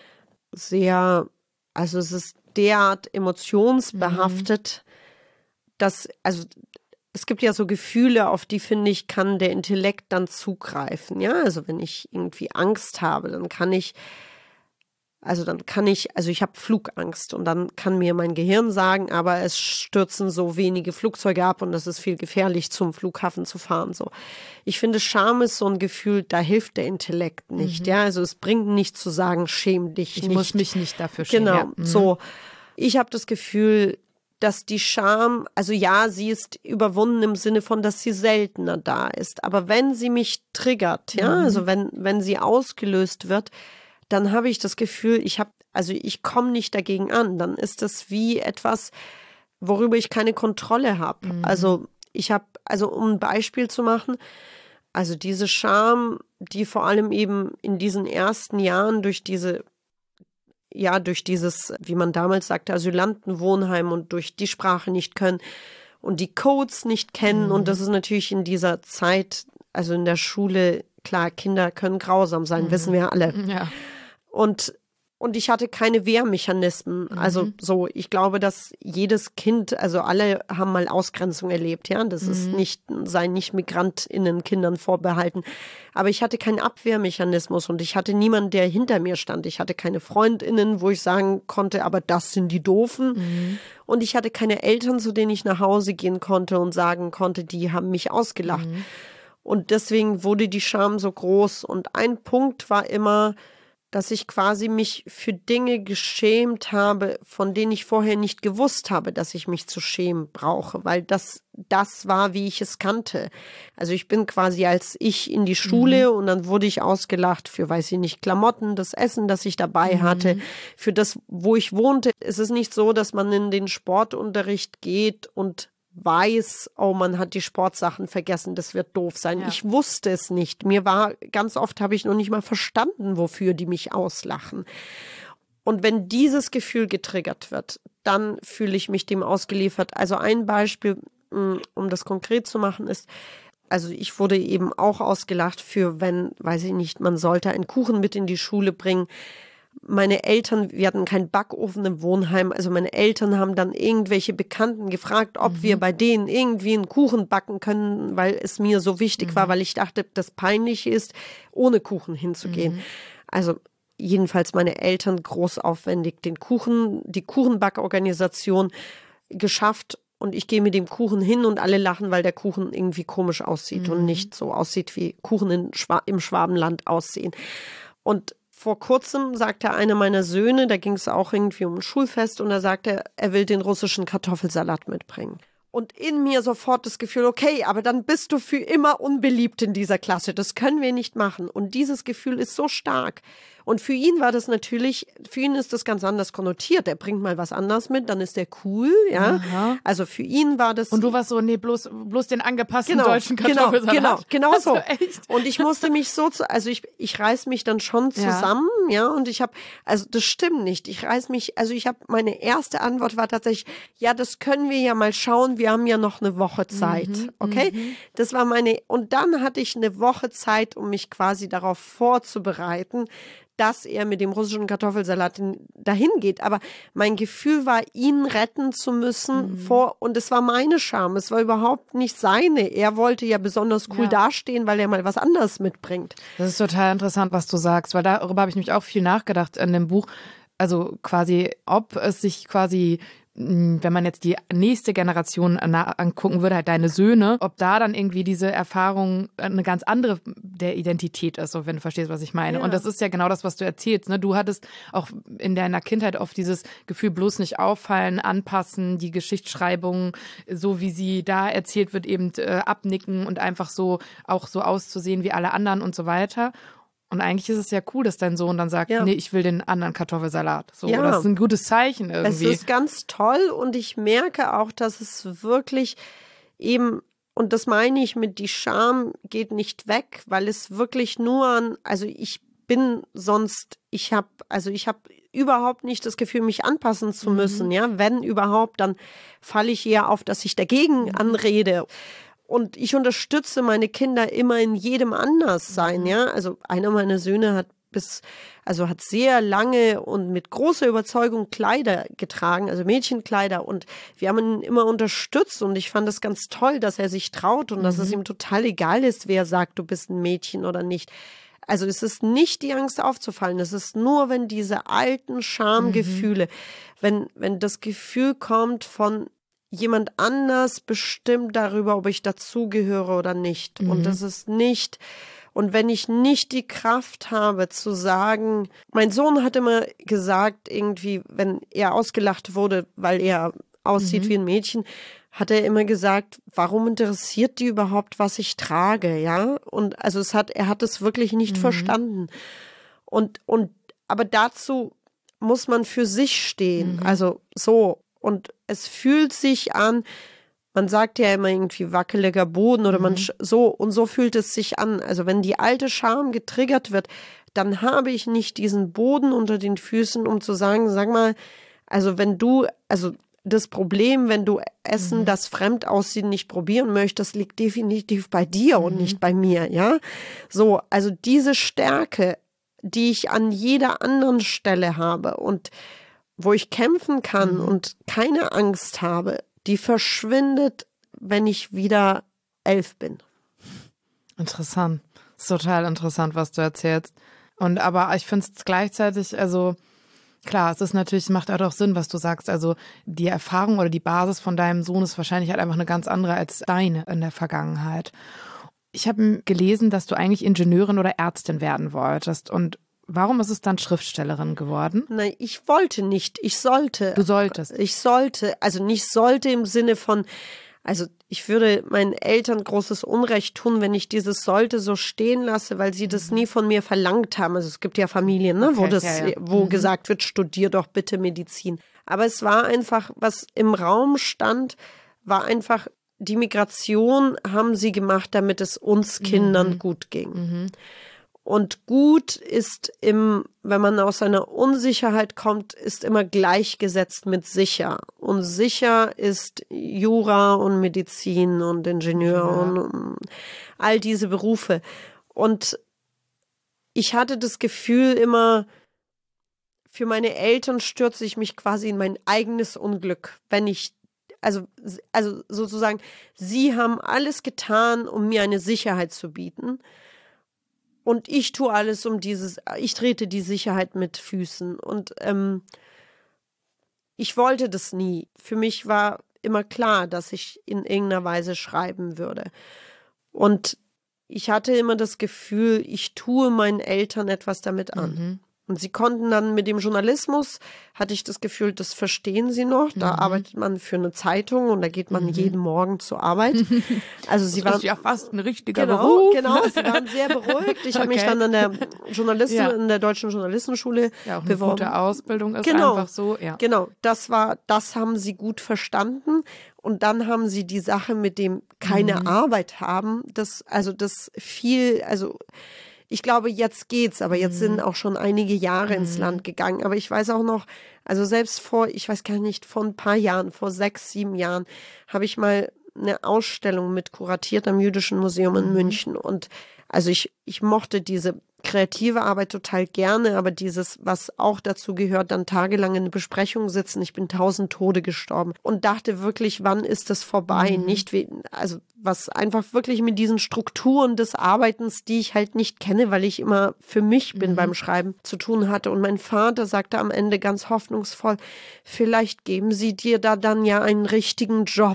sehr, also es ist derart emotionsbehaftet, mhm. dass, also es gibt ja so Gefühle, auf die, finde ich, kann der Intellekt dann zugreifen. Ja, also wenn ich irgendwie Angst habe, dann kann ich, also dann kann ich, also ich habe Flugangst und dann kann mir mein Gehirn sagen, aber es stürzen so wenige Flugzeuge ab und es ist viel gefährlich, zum Flughafen zu fahren. So, ich finde, Scham ist so ein Gefühl, da hilft der Intellekt nicht. Mhm. Ja, also es bringt nichts zu sagen, schäm dich ich nicht. Ich muss mich nicht dafür schämen. Genau, ja. mhm. so. Ich habe das Gefühl, dass die Scham, also ja, sie ist überwunden im Sinne von, dass sie seltener da ist. Aber wenn sie mich triggert, ja, mhm. also wenn, wenn sie ausgelöst wird, dann habe ich das Gefühl, ich habe, also ich komme nicht dagegen an. Dann ist das wie etwas, worüber ich keine Kontrolle habe. Mhm. Also ich habe, also um ein Beispiel zu machen, also diese Scham, die vor allem eben in diesen ersten Jahren durch diese ja, durch dieses, wie man damals sagte, Asylantenwohnheim und durch die Sprache nicht können und die Codes nicht kennen. Mhm. Und das ist natürlich in dieser Zeit, also in der Schule, klar, Kinder können grausam sein, mhm. wissen wir alle. Ja. Und Und ich hatte keine Wehrmechanismen. Mhm. Also so, ich glaube, dass jedes Kind, also alle haben mal Ausgrenzung erlebt, ja. Das mhm. ist nicht, sei nicht MigrantInnen Kindern vorbehalten. Aber ich hatte keinen Abwehrmechanismus und ich hatte niemanden, der hinter mir stand. Ich hatte keine FreundInnen, wo ich sagen konnte, aber das sind die Doofen. Mhm. Und ich hatte keine Eltern, zu denen ich nach Hause gehen konnte und sagen konnte, die haben mich ausgelacht. Mhm. Und deswegen wurde die Scham so groß. Und ein Punkt war immer, dass ich quasi mich für Dinge geschämt habe, von denen ich vorher nicht gewusst habe, dass ich mich zu schämen brauche, weil das das war, wie ich es kannte. Also ich bin quasi als ich in die Schule mhm. und dann wurde ich ausgelacht für, weiß ich nicht, Klamotten, das Essen, das ich dabei mhm. hatte, für das, wo ich wohnte. Es ist nicht so, dass man in den Sportunterricht geht und weiß, oh, man hat die Sportsachen vergessen, das wird doof sein. Ja. Ich wusste es nicht. Mir war, ganz oft habe ich noch nicht mal verstanden, wofür die mich auslachen. Und wenn dieses Gefühl getriggert wird, dann fühle ich mich dem ausgeliefert. Also ein Beispiel, um das konkret zu machen, ist, also ich wurde eben auch ausgelacht für, wenn, weiß ich nicht, man sollte einen Kuchen mit in die Schule bringen. Meine Eltern, wir hatten keinen Backofen im Wohnheim, also meine Eltern haben dann irgendwelche Bekannten gefragt, ob mhm. wir bei denen irgendwie einen Kuchen backen können, weil es mir so wichtig mhm. war, weil ich dachte, das peinlich ist, ohne Kuchen hinzugehen. Mhm. Also jedenfalls meine Eltern großaufwendig den Kuchen, die Kuchenbackorganisation geschafft und ich gehe mit dem Kuchen hin und alle lachen, weil der Kuchen irgendwie komisch aussieht mhm. und nicht so aussieht, wie Kuchen in Schwa- im Schwabenland aussehen. Und vor kurzem sagte einer meiner Söhne, da ging es auch irgendwie um ein Schulfest und da sagte er, er will den russischen Kartoffelsalat mitbringen. Und in mir sofort das Gefühl, okay, aber dann bist du für immer unbeliebt in dieser Klasse. Das können wir nicht machen. Und dieses Gefühl ist so stark. Und für ihn war das natürlich, für ihn ist das ganz anders konnotiert. Er bringt mal was anderes mit, dann ist der cool, ja. Aha. Also für ihn war das. Und du warst so, nee, bloß, bloß den angepassten genau, deutschen Kartoffelsalat. Genau, genau, genau so. Echt? Und ich musste mich so, zu, also ich, ich reiß mich dann schon zusammen, ja, ja und ich habe, also das stimmt nicht. Ich reiß mich, also ich habe, meine erste Antwort war tatsächlich, ja, das können wir ja mal schauen, wir haben ja noch eine Woche Zeit, mhm, okay? Mhm. Das war meine, und dann hatte ich eine Woche Zeit, um mich quasi darauf vorzubereiten, dass er mit dem russischen Kartoffelsalat dahin geht. Aber mein Gefühl war, ihn retten zu müssen mhm. vor, und es war meine Scham. Es war überhaupt nicht seine. Er wollte ja besonders cool ja. dastehen, weil er mal was anderes mitbringt. Das ist total interessant, was du sagst, weil darüber habe ich mich auch viel nachgedacht in dem Buch. Also quasi, ob es sich quasi, wenn man jetzt die nächste Generation angucken würde, halt deine Söhne, ob da dann irgendwie diese Erfahrung eine ganz andere der Identität ist, so wenn du verstehst, was ich meine. Ja. Und das ist ja genau das, was du erzählst, ne? Du hattest auch in deiner Kindheit oft dieses Gefühl, bloß nicht auffallen, anpassen, die Geschichtsschreibung, so wie sie da erzählt wird, eben äh, abnicken und einfach so auch so auszusehen wie alle anderen und so weiter. Und eigentlich ist es ja cool, dass dein Sohn dann sagt, ja. nee, ich will den anderen Kartoffelsalat. So, ja. Das ist ein gutes Zeichen irgendwie. Es ist ganz toll und ich merke auch, dass es wirklich eben, und das meine ich mit, die Scham geht nicht weg, weil es wirklich nur an, also ich bin sonst, ich habe, also ich habe überhaupt nicht das Gefühl, mich anpassen zu müssen, mhm. ja, wenn überhaupt, dann falle ich eher auf, dass ich dagegen mhm. anrede. Und ich unterstütze meine Kinder immer in jedem Anderssein, ja. Also einer meiner Söhne hat bis, also hat sehr lange und mit großer Überzeugung Kleider getragen, also Mädchenkleider. Und wir haben ihn immer unterstützt und ich fand es ganz toll, dass er sich traut und mhm. dass es ihm total egal ist, wer sagt, du bist ein Mädchen oder nicht. Also es ist nicht die Angst aufzufallen, es ist nur, wenn diese alten Schamgefühle, mhm. wenn, wenn das Gefühl kommt von, jemand anders bestimmt darüber, ob ich dazugehöre oder nicht. Mhm. Und das ist nicht, und wenn ich nicht die Kraft habe zu sagen, mein Sohn hat immer gesagt, irgendwie, wenn er ausgelacht wurde, weil er aussieht mhm. wie ein Mädchen, hat er immer gesagt, warum interessiert die überhaupt, was ich trage, ja? Und also es hat, er hat es wirklich nicht mhm. verstanden. Und, und, aber dazu muss man für sich stehen. Mhm. Also so. Und es fühlt sich an, man sagt ja immer irgendwie wackeliger Boden oder mhm. man so, und so fühlt es sich an. Also wenn die alte Scham getriggert wird, dann habe ich nicht diesen Boden unter den Füßen, um zu sagen, sag mal, also wenn du, also das Problem, wenn du Essen, mhm. das fremd aussieht, nicht probieren möchtest, liegt definitiv bei dir mhm. und nicht bei mir, ja. So, also diese Stärke, die ich an jeder anderen Stelle habe und wo ich kämpfen kann mhm. und keine Angst habe, die verschwindet, wenn ich wieder elf bin. Interessant. Das ist total interessant, was du erzählst. Und aber ich finde es gleichzeitig, also klar, es ist natürlich, es macht auch Sinn, was du sagst. Also die Erfahrung oder die Basis von deinem Sohn ist wahrscheinlich halt einfach eine ganz andere als deine in der Vergangenheit. Ich habe gelesen, dass du eigentlich Ingenieurin oder Ärztin werden wolltest. Und warum ist es dann Schriftstellerin geworden? Nein, ich wollte nicht. Ich sollte. Du solltest. Ich sollte. Also nicht sollte im Sinne von, also ich würde meinen Eltern großes Unrecht tun, wenn ich dieses sollte so stehen lasse, weil sie das nie von mir verlangt haben. Also es gibt ja Familien, ne, okay, wo das, ja, ja. wo mhm. gesagt wird, studier doch bitte Medizin. Aber es war einfach, was im Raum stand, war einfach, die Migration haben sie gemacht, damit es uns Kindern mhm. gut ging. Mhm. Und gut ist im, wenn man aus einer Unsicherheit kommt, ist immer gleichgesetzt mit sicher. Und sicher ist Jura und Medizin und Ingenieur ja. und all diese Berufe. Und ich hatte das Gefühl immer, für meine Eltern stürze ich mich quasi in mein eigenes Unglück, wenn ich Also, also sozusagen, sie haben alles getan, um mir eine Sicherheit zu bieten. Und ich tue alles um dieses, ich trete die Sicherheit mit Füßen. Und ähm, ich wollte das nie. Für mich war immer klar, dass ich in irgendeiner Weise schreiben würde. Und ich hatte immer das Gefühl, ich tue meinen Eltern etwas damit an. Mhm. Und sie konnten dann mit dem Journalismus, hatte ich das Gefühl, das verstehen sie noch. Da mhm. arbeitet man für eine Zeitung und da geht man mhm. jeden Morgen zur Arbeit. Also sie das waren ist ja fast ein richtiger genau, Beruf. Genau, sie waren sehr beruhigt. Ich habe okay. mich dann an der Journalisten, ja. in der Deutschen Journalistenschule ja, auch eine beworben. Gute Ausbildung ist genau, einfach so. Ja. Genau, das war, das haben sie gut verstanden. Und dann haben sie die Sache mit dem keine mhm. Arbeit haben. Das, also das viel, also ich glaube, jetzt geht's, aber jetzt mhm. sind auch schon einige Jahre mhm. ins Land gegangen. Aber ich weiß auch noch, also selbst vor, ich weiß gar nicht, vor ein paar Jahren, vor sechs, sieben Jahren, habe ich mal eine Ausstellung mit kuratiert am Jüdischen Museum in mhm. München. Und also ich, ich mochte diese kreative Arbeit total gerne, aber dieses, was auch dazu gehört, dann tagelang in einer Besprechung sitzen, ich bin tausend Tode gestorben und dachte wirklich, wann ist das vorbei? Mhm. Nicht wie, also was einfach wirklich mit diesen Strukturen des Arbeitens, die ich halt nicht kenne, weil ich immer für mich bin mhm. beim Schreiben, zu tun hatte. Und mein Vater sagte am Ende ganz hoffnungsvoll, vielleicht geben sie dir da dann ja einen richtigen Job.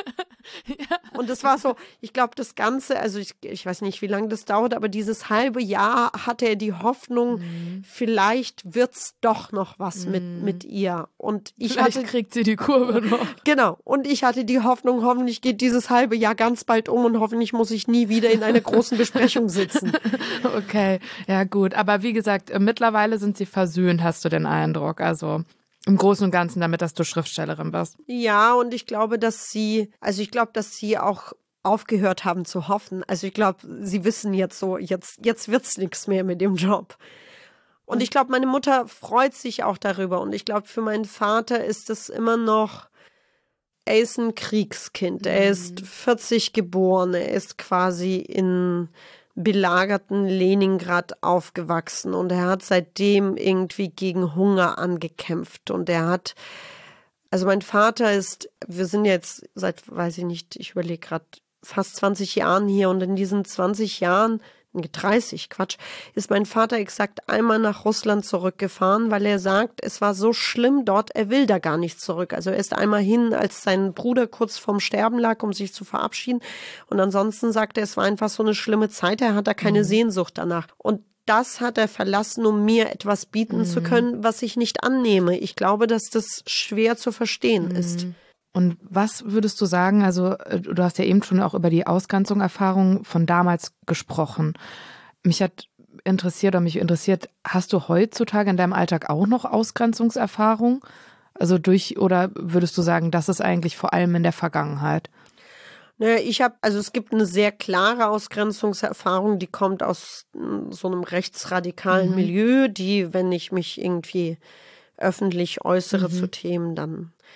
Ja. Und das war so, ich glaube, das Ganze, also ich, ich weiß nicht, wie lange das dauert, aber dieses halbe Jahr hatte er die Hoffnung, mhm. vielleicht wird's doch noch was mhm. mit, mit ihr. Und ich vielleicht hatte, kriegt sie die Kurve noch. Genau. Und ich hatte die Hoffnung, hoffentlich geht dieses halbe Jahr ganz bald um und hoffentlich muss ich nie wieder in einer großen Besprechung sitzen. Okay, ja gut. Aber wie gesagt, mittlerweile sind sie versöhnt, hast du den Eindruck, also im Großen und Ganzen damit, dass du Schriftstellerin bist. Ja, und ich glaube, dass sie, also ich glaube, dass sie auch aufgehört haben zu hoffen. Also ich glaube, sie wissen jetzt so, jetzt, jetzt wird's nichts mehr mit dem Job. Und ich glaube, meine Mutter freut sich auch darüber. Und ich glaube, für meinen Vater ist es immer noch, er ist ein Kriegskind. Mhm. Er ist vierzig geboren. Er ist quasi in belagerten Leningrad aufgewachsen und er hat seitdem irgendwie gegen Hunger angekämpft und er hat, also mein Vater ist, wir sind jetzt seit, weiß ich nicht, ich überlege gerade, fast zwanzig Jahren hier und in diesen zwanzig Jahren, dreißig, Quatsch, ist mein Vater exakt einmal nach Russland zurückgefahren, weil er sagt, es war so schlimm dort, er will da gar nicht zurück. Also er ist einmal hin, als sein Bruder kurz vorm Sterben lag, um sich zu verabschieden. Und ansonsten sagt er, es war einfach so eine schlimme Zeit, er hat da keine mhm. Sehnsucht danach. Und das hat er verlassen, um mir etwas bieten mhm. zu können, was ich nicht annehme. Ich glaube, dass das schwer zu verstehen mhm. ist. Und was würdest du sagen, also du hast ja eben schon auch über die Ausgrenzung-Erfahrung von damals gesprochen. Mich hat interessiert oder mich interessiert, hast du heutzutage in deinem Alltag auch noch Ausgrenzungserfahrung? Also durch, oder würdest du sagen, das ist eigentlich vor allem in der Vergangenheit? Naja, ich habe, also es gibt eine sehr klare Ausgrenzungserfahrung, die kommt aus so einem rechtsradikalen mhm. Milieu, die, wenn ich mich irgendwie öffentlich äußere mhm. zu Themen, dann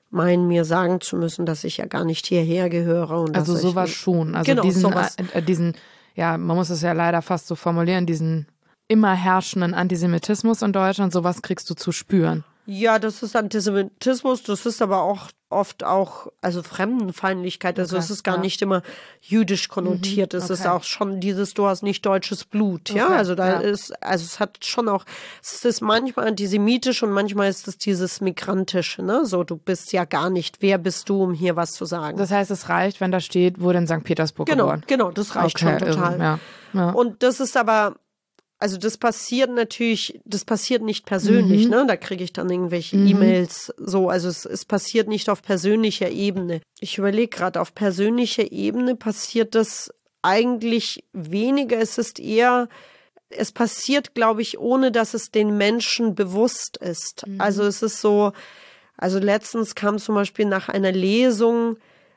meinen, mir sagen zu müssen, dass ich ja gar nicht hierher gehöre. Und also dass sowas ich, schon. Also genau, diesen, sowas. Äh, diesen, ja, man muss es ja leider fast so formulieren, diesen immer herrschenden Antisemitismus in Deutschland, sowas kriegst du zu spüren. Ja, das ist Antisemitismus, das ist aber auch oft auch, also Fremdenfeindlichkeit, also Okay, es ist gar ja. nicht immer jüdisch konnotiert, Mhm, es ist okay. auch schon dieses, du hast nicht deutsches Blut, ja, Okay, also da ja. ist, also es hat schon auch, es ist manchmal antisemitisch und manchmal ist es dieses Migrantische, ne, so, du bist ja gar nicht, wer bist du, um hier was zu sagen. Das heißt, es reicht, wenn da steht, wurde in Sankt Petersburg Genau, geboren. genau, das reicht Okay, schon total. irre, ja, ja. Und das ist aber, also das passiert natürlich, das passiert nicht persönlich, Mhm. ne? Da kriege ich dann irgendwelche Mhm. E-Mails, so, also es, es passiert nicht auf persönlicher Ebene. Ich überlege gerade, auf persönlicher Ebene passiert das eigentlich weniger. Es ist eher, es passiert, glaube ich, ohne dass es den Menschen bewusst ist. Mhm. Also es ist so, also letztens kam zum Beispiel nach einer Lesung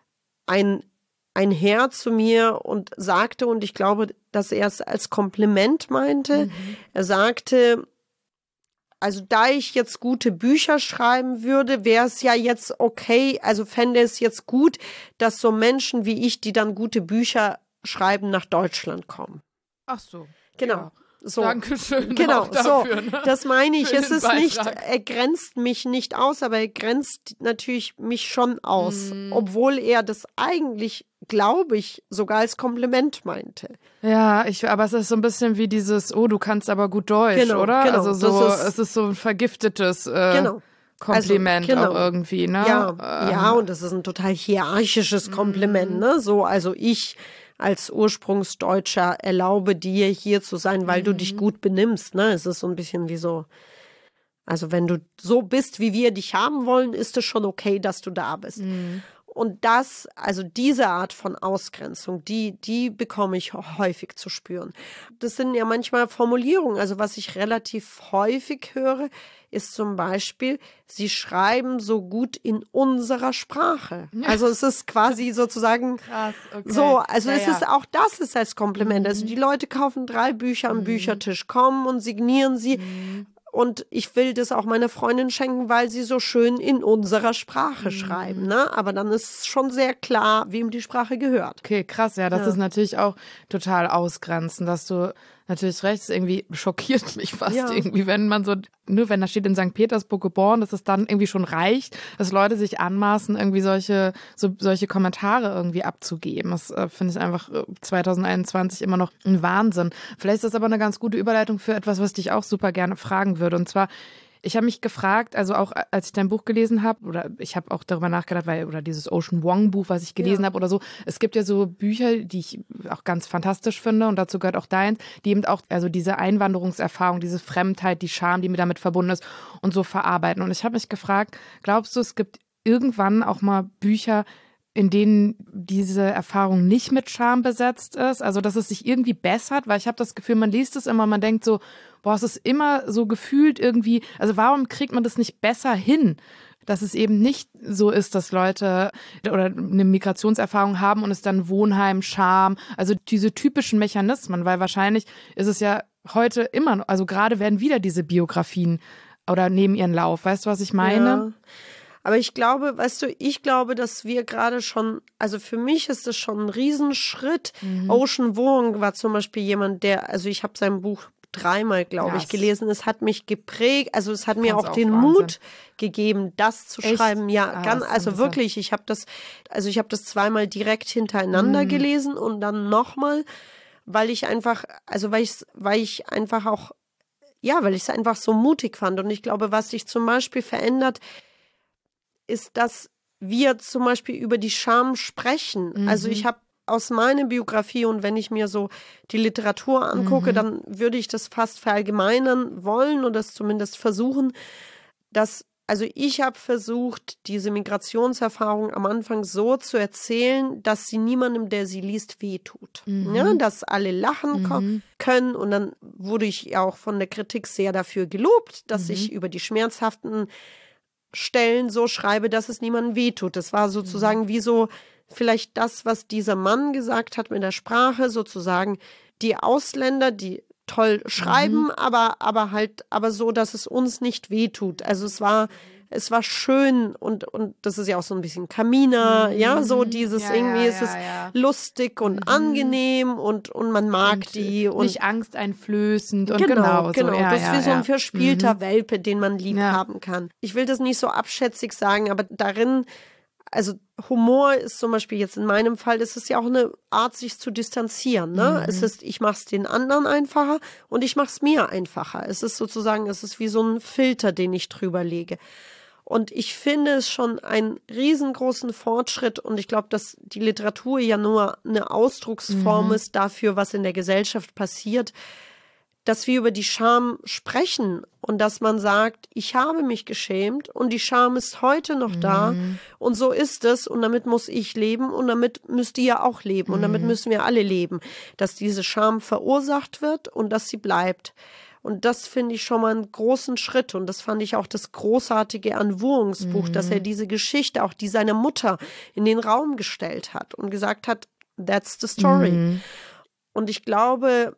ein ein Herr zu mir und sagte, und ich glaube, dass er es als Kompliment meinte, Mhm. er sagte, also da ich jetzt gute Bücher schreiben würde, wäre es ja jetzt okay, also fände es jetzt gut, dass so Menschen wie ich, die dann gute Bücher schreiben, nach Deutschland kommen. Ach so. Genau. Ja. So. Dankeschön Genau, auch dafür. so. Ne? Das meine ich. Für Es den ist nicht, Beitrag. er grenzt mich nicht aus, aber er grenzt natürlich mich schon aus. Mm. Obwohl er das eigentlich, glaube ich, sogar als Kompliment meinte. Ja, ich, aber es ist so ein bisschen wie dieses, oh, du kannst aber gut Deutsch, Genau, oder? genau, Also so, das ist- es ist so ein vergiftetes äh, Genau. Kompliment Also, genau. auch irgendwie, ne? Ja, Äh, ja, und das ist ein total hierarchisches Kompliment, ne? So, also ich als Ursprungsdeutscher erlaube dir hier zu sein, weil du dich gut benimmst, ne? Es ist so ein bisschen wie so, also wenn du so bist, wie wir dich haben wollen, ist es schon okay, dass du da bist. Mhm. Und das, also diese Art von Ausgrenzung, die, die bekomme ich häufig zu spüren. Das sind ja manchmal Formulierungen. Also was ich relativ häufig höre, ist zum Beispiel, sie schreiben so gut in unserer Sprache. Also es ist quasi sozusagen Krass, okay. so, also Ja, es ja. ist auch das ist als Kompliment. Also die Leute kaufen drei Bücher am Büchertisch, kommen und signieren sie. Und ich will das auch meiner Freundin schenken, weil sie so schön in unserer Sprache schreiben. Ne? Aber dann ist schon sehr klar, wem die Sprache gehört. Okay, krass, ja, das Ja. ist natürlich auch total ausgrenzend, dass du natürlich recht, ist irgendwie schockiert mich fast Ja. irgendwie, wenn man so, nur wenn da steht in Sankt Petersburg geboren, dass es dann irgendwie schon reicht, dass Leute sich anmaßen, irgendwie solche, so, solche Kommentare irgendwie abzugeben. Das äh, finde ich einfach äh, zwanzig einundzwanzig immer noch ein Wahnsinn. Vielleicht ist das aber eine ganz gute Überleitung für etwas, was dich auch super gerne fragen würde. Und zwar, ich habe mich gefragt, also auch als ich dein Buch gelesen habe, oder ich habe auch darüber nachgedacht, weil, oder dieses Ocean Vuong Buch, was ich gelesen Ja. habe oder so, es gibt ja so Bücher, die ich auch ganz fantastisch finde und dazu gehört auch deins, die eben auch, also diese Einwanderungserfahrung, diese Fremdheit, die Scham, die mir damit verbunden ist und so verarbeiten. Und ich habe mich gefragt, glaubst du, es gibt irgendwann auch mal Bücher, in denen diese Erfahrung nicht mit Scham besetzt ist, also dass es sich irgendwie bessert, weil ich habe das Gefühl, man liest es immer, man denkt so, boah, es ist immer so gefühlt irgendwie, also warum kriegt man das nicht besser hin, dass es eben nicht so ist, dass Leute oder eine Migrationserfahrung haben und es dann Wohnheim, Scham, also diese typischen Mechanismen, weil wahrscheinlich ist es ja heute immer noch, also gerade werden wieder diese Biografien oder nehmen ihren Lauf, weißt du, was ich meine? Ja. Aber ich glaube, weißt du, ich glaube, dass wir gerade schon, also für mich ist das schon ein Riesenschritt. Mhm. Ocean Vuong war zum Beispiel jemand, der, also ich habe sein Buch dreimal, glaube Ja, ich, es- gelesen. Es hat mich geprägt, also es hat mir fand's auch auch den Wahnsinn. Mut gegeben, das zu Echt? schreiben. Ja, Ah, ganz, was also interessant. wirklich, ich habe das, also ich habe das zweimal direkt hintereinander Mhm. gelesen und dann nochmal, weil ich einfach, also weil ich, weil ich einfach auch, ja, weil ich es einfach so mutig fand. Und ich glaube, was sich zum Beispiel verändert, ist, dass wir zum Beispiel über die Scham sprechen. Mhm. Also ich habe aus meiner Biografie und wenn ich mir so die Literatur angucke, Mhm. dann würde ich das fast verallgemeinern wollen oder es zumindest versuchen, dass, also ich habe versucht, diese Migrationserfahrung am Anfang so zu erzählen, dass sie niemandem, der sie liest, wehtut. Mhm. Ja, dass alle lachen ko- Mhm. können und dann wurde ich ja auch von der Kritik sehr dafür gelobt, dass Mhm. ich über die schmerzhaften Stellen so schreibe, dass es niemandem wehtut. Das war sozusagen wie so vielleicht das, was dieser Mann gesagt hat mit der Sprache, sozusagen die Ausländer, die toll schreiben, aber, aber halt, aber so, dass es uns nicht wehtut. Also es war, es war schön und, und das ist ja auch so ein bisschen Kamina, mhm. ja, so dieses ja, irgendwie ja, ist ja, es ja. lustig und mhm. angenehm und, und man mag und, die. Und nicht angsteinflößend und genau, genau. Genau, so. ja, das ist ja, wie so ein ja. verspielter mhm. Welpe, den man lieb Ja. haben kann. Ich will das nicht so abschätzig sagen, aber darin, also Humor ist zum Beispiel jetzt in meinem Fall, ist es ja auch eine Art, sich zu distanzieren. Ne? Mhm. Es ist, ich mache es den anderen einfacher und ich mache es mir einfacher. Es ist sozusagen, es ist wie so ein Filter, den ich drüber lege. Und ich finde es schon einen riesengroßen Fortschritt und ich glaube, dass die Literatur ja nur eine Ausdrucksform Mhm. ist dafür, was in der Gesellschaft passiert, dass wir über die Scham sprechen und dass man sagt, ich habe mich geschämt und die Scham ist heute noch mhm. da und so ist es und damit muss ich leben und damit müsst ihr auch leben und damit Mhm. müssen wir alle leben, dass diese Scham verursacht wird und dass sie bleibt. Und das finde ich schon mal einen großen Schritt und das fand ich auch das Großartige an Wurungs Buch, Mhm. dass er diese Geschichte, auch die seiner Mutter, in den Raum gestellt hat und gesagt hat, that's the story. Mhm. Und ich glaube,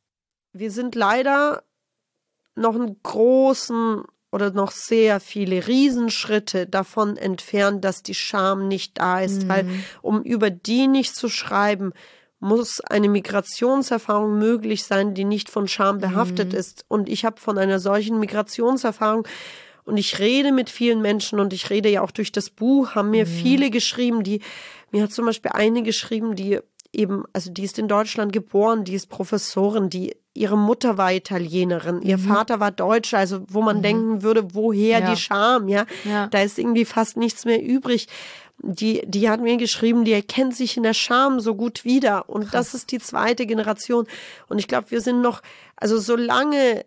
wir sind leider noch einen großen oder noch sehr viele Riesenschritte davon entfernt, dass die Scham nicht da ist, Mhm. weil um über die nicht zu schreiben, muss eine Migrationserfahrung möglich sein, die nicht von Scham behaftet mhm. ist. Und ich habe von einer solchen Migrationserfahrung und ich rede mit vielen Menschen und ich rede ja auch durch das Buch, haben mir mhm. viele geschrieben, die, mir hat zum Beispiel eine geschrieben, die eben, also die ist in Deutschland geboren, die ist Professorin, die, ihre Mutter war Italienerin, ihr Mhm. Vater war Deutscher, also wo man Mhm. denken würde, woher Ja. die Scham, ja? Ja. Da ist irgendwie fast nichts mehr übrig. Die, die hat mir geschrieben, die erkennt sich in der Scham so gut wieder und Krass. das ist die zweite Generation und ich glaube, wir sind noch, also solange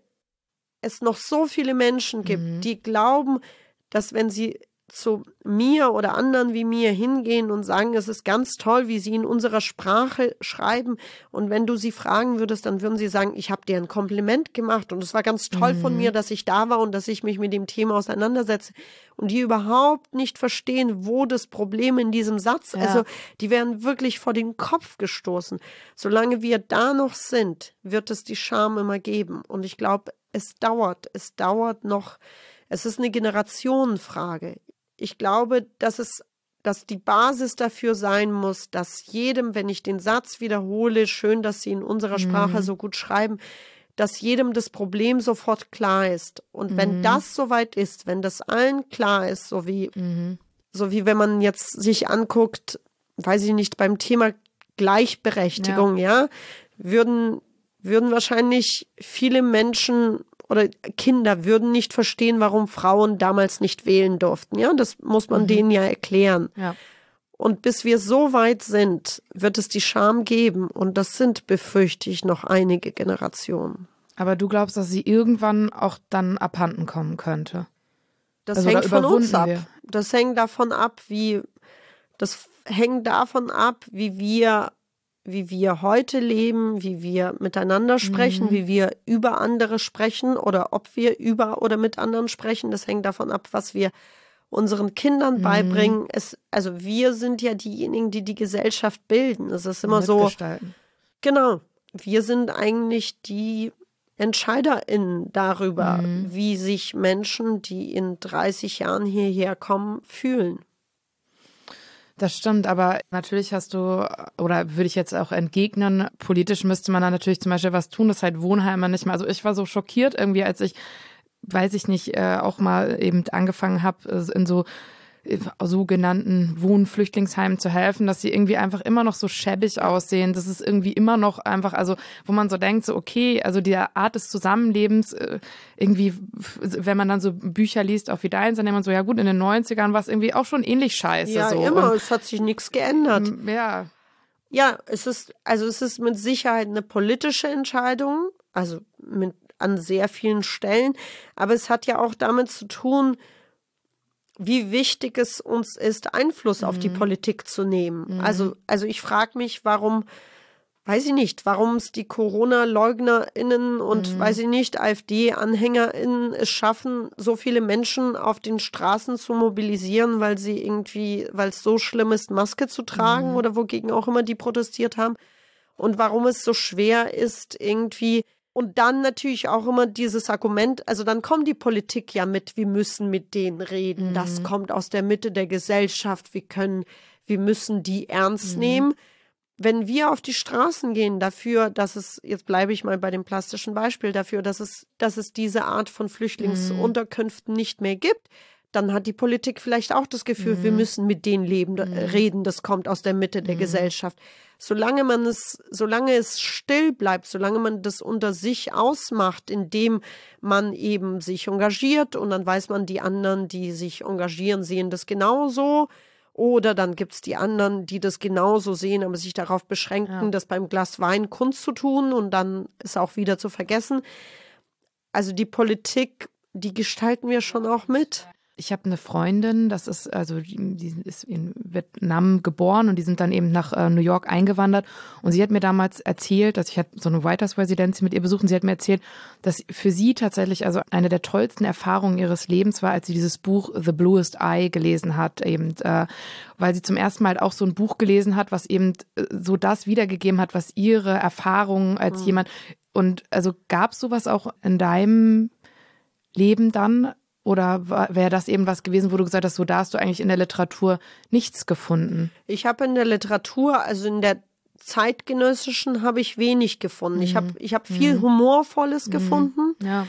es noch so viele Menschen gibt, Mhm. die glauben, dass wenn sie zu mir oder anderen wie mir hingehen und sagen, es ist ganz toll, wie sie in unserer Sprache schreiben und wenn du sie fragen würdest, dann würden sie sagen, ich habe dir ein Kompliment gemacht und es war ganz toll Mhm. von mir, dass ich da war und dass ich mich mit dem Thema auseinandersetze und die überhaupt nicht verstehen, wo das Problem in diesem Satz, Ja. also die werden wirklich vor den Kopf gestoßen. Solange wir da noch sind, wird es die Scham immer geben und ich glaube, es dauert, es dauert noch, es ist eine Generationenfrage. Ich glaube, dass es, dass die Basis dafür sein muss, dass jedem, wenn ich den Satz wiederhole, schön, dass Sie in unserer Sprache Mhm. so gut schreiben, dass jedem das Problem sofort klar ist. Und Mhm. wenn das soweit ist, wenn das allen klar ist, so wie, Mhm. so wie wenn man jetzt sich anguckt, weiß ich nicht, beim Thema Gleichberechtigung, ja, ja würden, würden wahrscheinlich viele Menschen oder Kinder würden nicht verstehen, warum Frauen damals nicht wählen durften. Ja, das muss man Mhm. denen ja erklären. Ja. Und bis wir so weit sind, wird es die Scham geben. Und das sind, befürchte ich, noch einige Generationen. Aber du glaubst, dass sie irgendwann auch dann abhanden kommen könnte? Das Also, hängt von uns ab. wir? Das hängt davon ab, wie, das hängt davon ab, wie wir wie wir heute leben, wie wir miteinander sprechen, Mhm. wie wir über andere sprechen oder ob wir über oder mit anderen sprechen. Das hängt davon ab, was wir unseren Kindern Mhm. beibringen. Es, also wir sind ja diejenigen, die die Gesellschaft bilden. Es ist immer so, genau, wir sind eigentlich die EntscheiderInnen darüber, mhm. wie sich Menschen, die in dreißig Jahren hierher kommen, fühlen. Das stimmt, aber natürlich hast du, oder würde ich jetzt auch entgegnen, politisch müsste man da natürlich zum Beispiel was tun, dass halt Wohnheime nicht mehr, also ich war so schockiert irgendwie, als ich, weiß ich nicht, äh, auch mal eben angefangen habe, in so sogenannten Wohnflüchtlingsheimen zu helfen, dass sie irgendwie einfach immer noch so schäbig aussehen. Das ist irgendwie immer noch einfach, also wo man so denkt, so okay, also die Art des Zusammenlebens, irgendwie, wenn man dann so Bücher liest, auch wie deins, dann denkt man so, ja gut, in den neunzigern war es irgendwie auch schon ähnlich scheiße. Ja, so. immer, Und, es hat sich nichts geändert. Ja. Ja, es ist, also es ist mit Sicherheit eine politische Entscheidung, also mit, an sehr vielen Stellen, aber es hat ja auch damit zu tun, wie wichtig es uns ist, Einfluss mhm. auf die Politik zu nehmen. Mhm. Also, also ich frage mich, warum, weiß ich nicht, warum es die Corona-LeugnerInnen und, mhm. weiß ich nicht, AfD-AnhängerInnen es schaffen, so viele Menschen auf den Straßen zu mobilisieren, weil sie irgendwie, weil es so schlimm ist, Maske zu tragen mhm. oder wogegen auch immer die protestiert haben. Und warum es so schwer ist, irgendwie Und dann natürlich auch immer dieses Argument, also dann kommt die Politik ja mit, wir müssen mit denen reden, mhm. das kommt aus der Mitte der Gesellschaft, wir können, wir müssen die ernst mhm. nehmen. Wenn wir auf die Straßen gehen dafür, dass es, jetzt bleibe ich mal bei dem plastischen Beispiel, dafür, dass es, dass es diese Art von Flüchtlingsunterkünften mhm. nicht mehr gibt, dann hat die Politik vielleicht auch das Gefühl, mhm. wir müssen mit denen leben, mhm. reden, das kommt aus der Mitte der mhm. Gesellschaft. Solange man es, solange es still bleibt, solange man das unter sich ausmacht, indem man eben sich engagiert und dann weiß man, die anderen, die sich engagieren, sehen das genauso. Oder dann gibt's die anderen, die das genauso sehen, aber sich darauf beschränken, ja. das beim Glas Wein Kunst zu tun und dann ist auch wieder zu vergessen. Also die Politik, die gestalten wir schon auch mit. Ich habe eine Freundin, das ist, also die, die ist in Vietnam geboren und die sind dann eben nach äh, New York eingewandert und sie hat mir damals erzählt, dass ich hatte so eine Writers Residency mit ihr besucht und sie hat mir erzählt, dass für sie tatsächlich also eine der tollsten Erfahrungen ihres Lebens war, als sie dieses Buch The Bluest Eye gelesen hat, eben, äh, weil sie zum ersten Mal auch so ein Buch gelesen hat, was eben äh, so das wiedergegeben hat, was ihre Erfahrungen als mhm. jemand, und also gab es sowas auch in deinem Leben dann? Oder wäre das eben was gewesen, wo du gesagt hast, so da hast du eigentlich in der Literatur nichts gefunden? Ich habe in der Literatur, also in der zeitgenössischen, habe ich wenig gefunden. Mhm. Ich habe ich hab viel mhm. Humorvolles mhm. gefunden. Ja.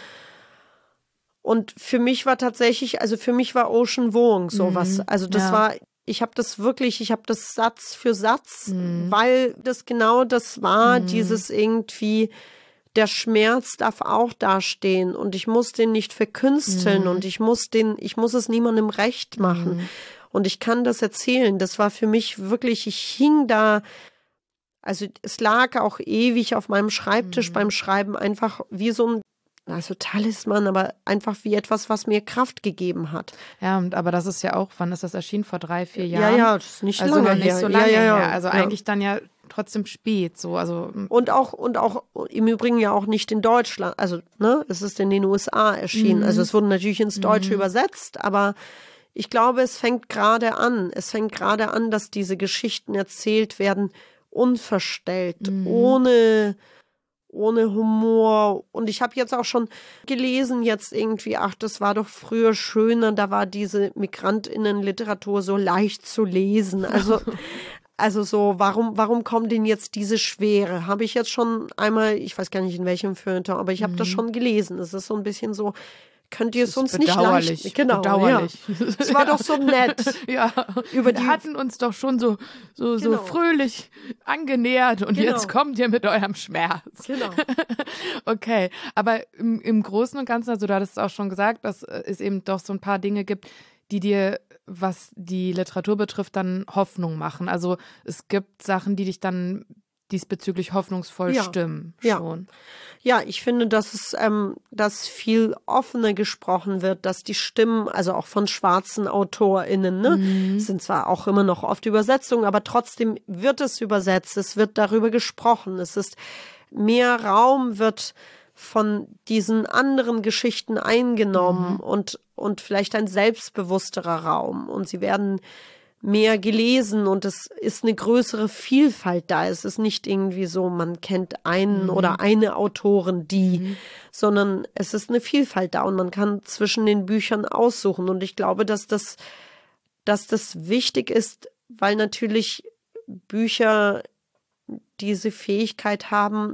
Und für mich war tatsächlich, also für mich war Ocean Vuong sowas. Mhm. Also das ja. war, ich habe das wirklich, ich habe das Satz für Satz, mhm. weil das genau das war, mhm. dieses irgendwie... Der Schmerz darf auch dastehen und ich muss den nicht verkünsteln mhm. und ich muss den, ich muss es niemandem recht machen. Mhm. Und ich kann das erzählen. Das war für mich wirklich, ich hing da, also es lag auch ewig auf meinem Schreibtisch mhm. beim Schreiben, einfach wie so ein, also Talisman, aber einfach wie etwas, was mir Kraft gegeben hat. Ja, und aber das ist ja auch, wann ist das erschienen? Vor drei, vier Jahren? Ja, ja, das ist nicht also lange nicht her. so lange ja, ja, ja. her. Also ja. eigentlich dann ja trotzdem spät, so, also. Und auch, und auch im Übrigen ja auch nicht in Deutschland, also, ne, es ist in den U S A erschienen, mhm. also es wurde natürlich ins Deutsche mhm. übersetzt, aber ich glaube, es fängt gerade an, es fängt gerade an, dass diese Geschichten erzählt werden, unverstellt, mhm. ohne, ohne Humor. Und ich habe jetzt auch schon gelesen, jetzt irgendwie, ach, das war doch früher schöner, da war diese MigrantInnen-Literatur so leicht zu lesen, also, Also so, warum, warum kommt denn jetzt diese Schwere? Habe ich jetzt schon einmal, ich weiß gar nicht in welchem Feuilleton, aber ich habe mhm. das schon gelesen. Es ist so ein bisschen so, könnt ihr es uns nicht leicht... Genau, bedauerlich. Ja. Es war doch so nett. Ja, über die, wir hatten uns doch schon so, so, genau. so fröhlich angenähert und genau. jetzt kommt ihr mit eurem Schmerz. Genau. Okay, aber im, im Großen und Ganzen, also du hattest auch schon gesagt, dass es eben doch so ein paar Dinge gibt, die dir, was die Literatur betrifft, dann Hoffnung machen. Also es gibt Sachen, die dich dann diesbezüglich hoffnungsvoll ja. stimmen. Ja. Schon. Ja, ich finde, dass es, ähm, dass viel offener gesprochen wird, dass die Stimmen, also auch von schwarzen AutorInnen, ne, mhm. sind zwar auch immer noch oft Übersetzungen, aber trotzdem wird es übersetzt, es wird darüber gesprochen, es ist mehr Raum wird von diesen anderen Geschichten eingenommen mhm. und, und vielleicht ein selbstbewussterer Raum. Und sie werden mehr gelesen und es ist eine größere Vielfalt da. Es ist nicht irgendwie so, man kennt einen mhm. oder eine Autorin, die, mhm. sondern es ist eine Vielfalt da und man kann zwischen den Büchern aussuchen. Und ich glaube, dass das, dass das wichtig ist, weil natürlich Bücher diese Fähigkeit haben,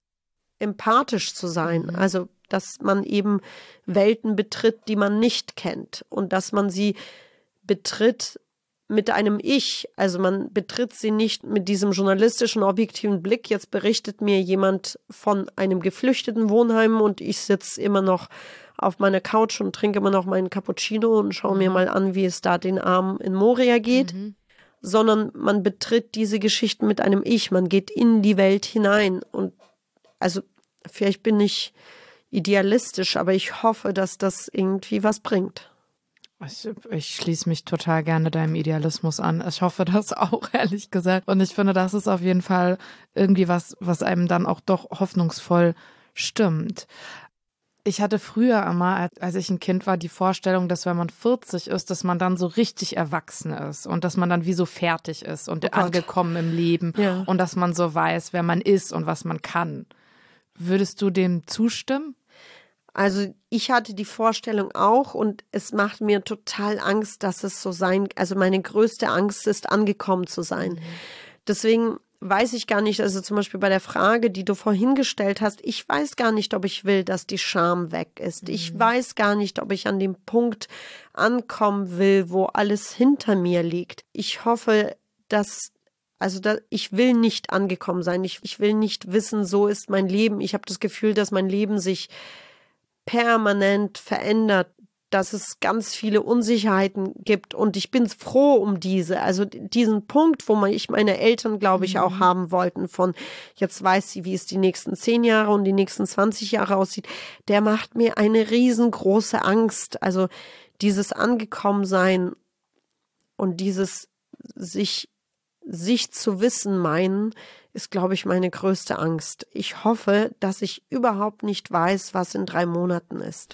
empathisch zu sein, mhm. also dass man eben Welten betritt, die man nicht kennt und dass man sie betritt mit einem Ich, also man betritt sie nicht mit diesem journalistischen, objektiven Blick, jetzt berichtet mir jemand von einem geflüchteten Wohnheim und ich sitze immer noch auf meiner Couch und trinke immer noch meinen Cappuccino und schaue mhm. mir mal an, wie es da den Armen in Moria geht, mhm. sondern man betritt diese Geschichten mit einem Ich, man geht in die Welt hinein und also vielleicht bin ich idealistisch, aber ich hoffe, dass das irgendwie was bringt. Ich, ich schließe mich total gerne deinem Idealismus an. Ich hoffe das auch, ehrlich gesagt. Und ich finde, das ist auf jeden Fall irgendwie was, was einem dann auch doch hoffnungsvoll stimmt. Ich hatte früher immer, als ich ein Kind war, die Vorstellung, dass wenn man vierzig ist, dass man dann so richtig erwachsen ist und dass man dann wie so fertig ist und oh angekommen im Leben ja. und dass man so weiß, wer man ist und was man kann. Würdest du dem zustimmen? Also ich hatte die Vorstellung auch und es macht mir total Angst, dass es so sein, also meine größte Angst ist, angekommen zu sein. Mhm. Deswegen weiß ich gar nicht, also zum Beispiel bei der Frage, die du vorhin gestellt hast, ich weiß gar nicht, ob ich will, dass die Scham weg ist. Mhm. Ich weiß gar nicht, ob ich an dem Punkt ankommen will, wo alles hinter mir liegt. Ich hoffe, dass Also da, ich will nicht angekommen sein. Ich, ich will nicht wissen, so ist mein Leben. Ich habe das Gefühl, dass mein Leben sich permanent verändert, dass es ganz viele Unsicherheiten gibt und ich bin froh um diese, also diesen Punkt, wo ich meine Eltern, glaube ich, auch haben wollten von, jetzt weiß sie, wie es die nächsten zehn Jahre und die nächsten zwanzig Jahre aussieht, der macht mir eine riesengroße Angst, also dieses Angekommensein und dieses sich, sich zu wissen meinen, ist, glaube ich, meine größte Angst. Ich hoffe, dass ich überhaupt nicht weiß, was in drei Monaten ist.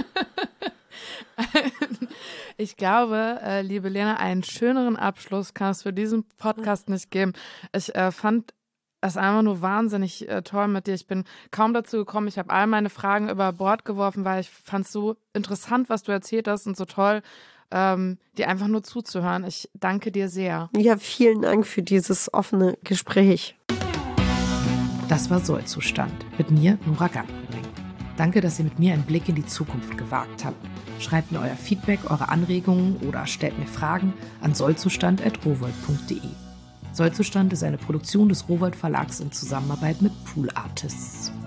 Ich glaube, äh, liebe Lena, einen schöneren Abschluss kann es für diesen Podcast nicht geben. Ich äh, fand es einfach nur wahnsinnig äh, toll mit dir. Ich bin kaum dazu gekommen. Ich habe all meine Fragen über Bord geworfen, weil ich fand es so interessant, was du erzählt hast und so toll, ähm, dir einfach nur zuzuhören. Ich danke dir sehr. Ja, vielen Dank für dieses offene Gespräch. Das war Sollzustand mit mir, Nora Gantenbrink. Danke, dass ihr mit mir einen Blick in die Zukunft gewagt habt. Schreibt mir euer Feedback, eure Anregungen oder stellt mir Fragen an sollzustand at rowohlt punkt de. Sollzustand ist eine Produktion des Rowohlt Verlags in Zusammenarbeit mit Pool Artists.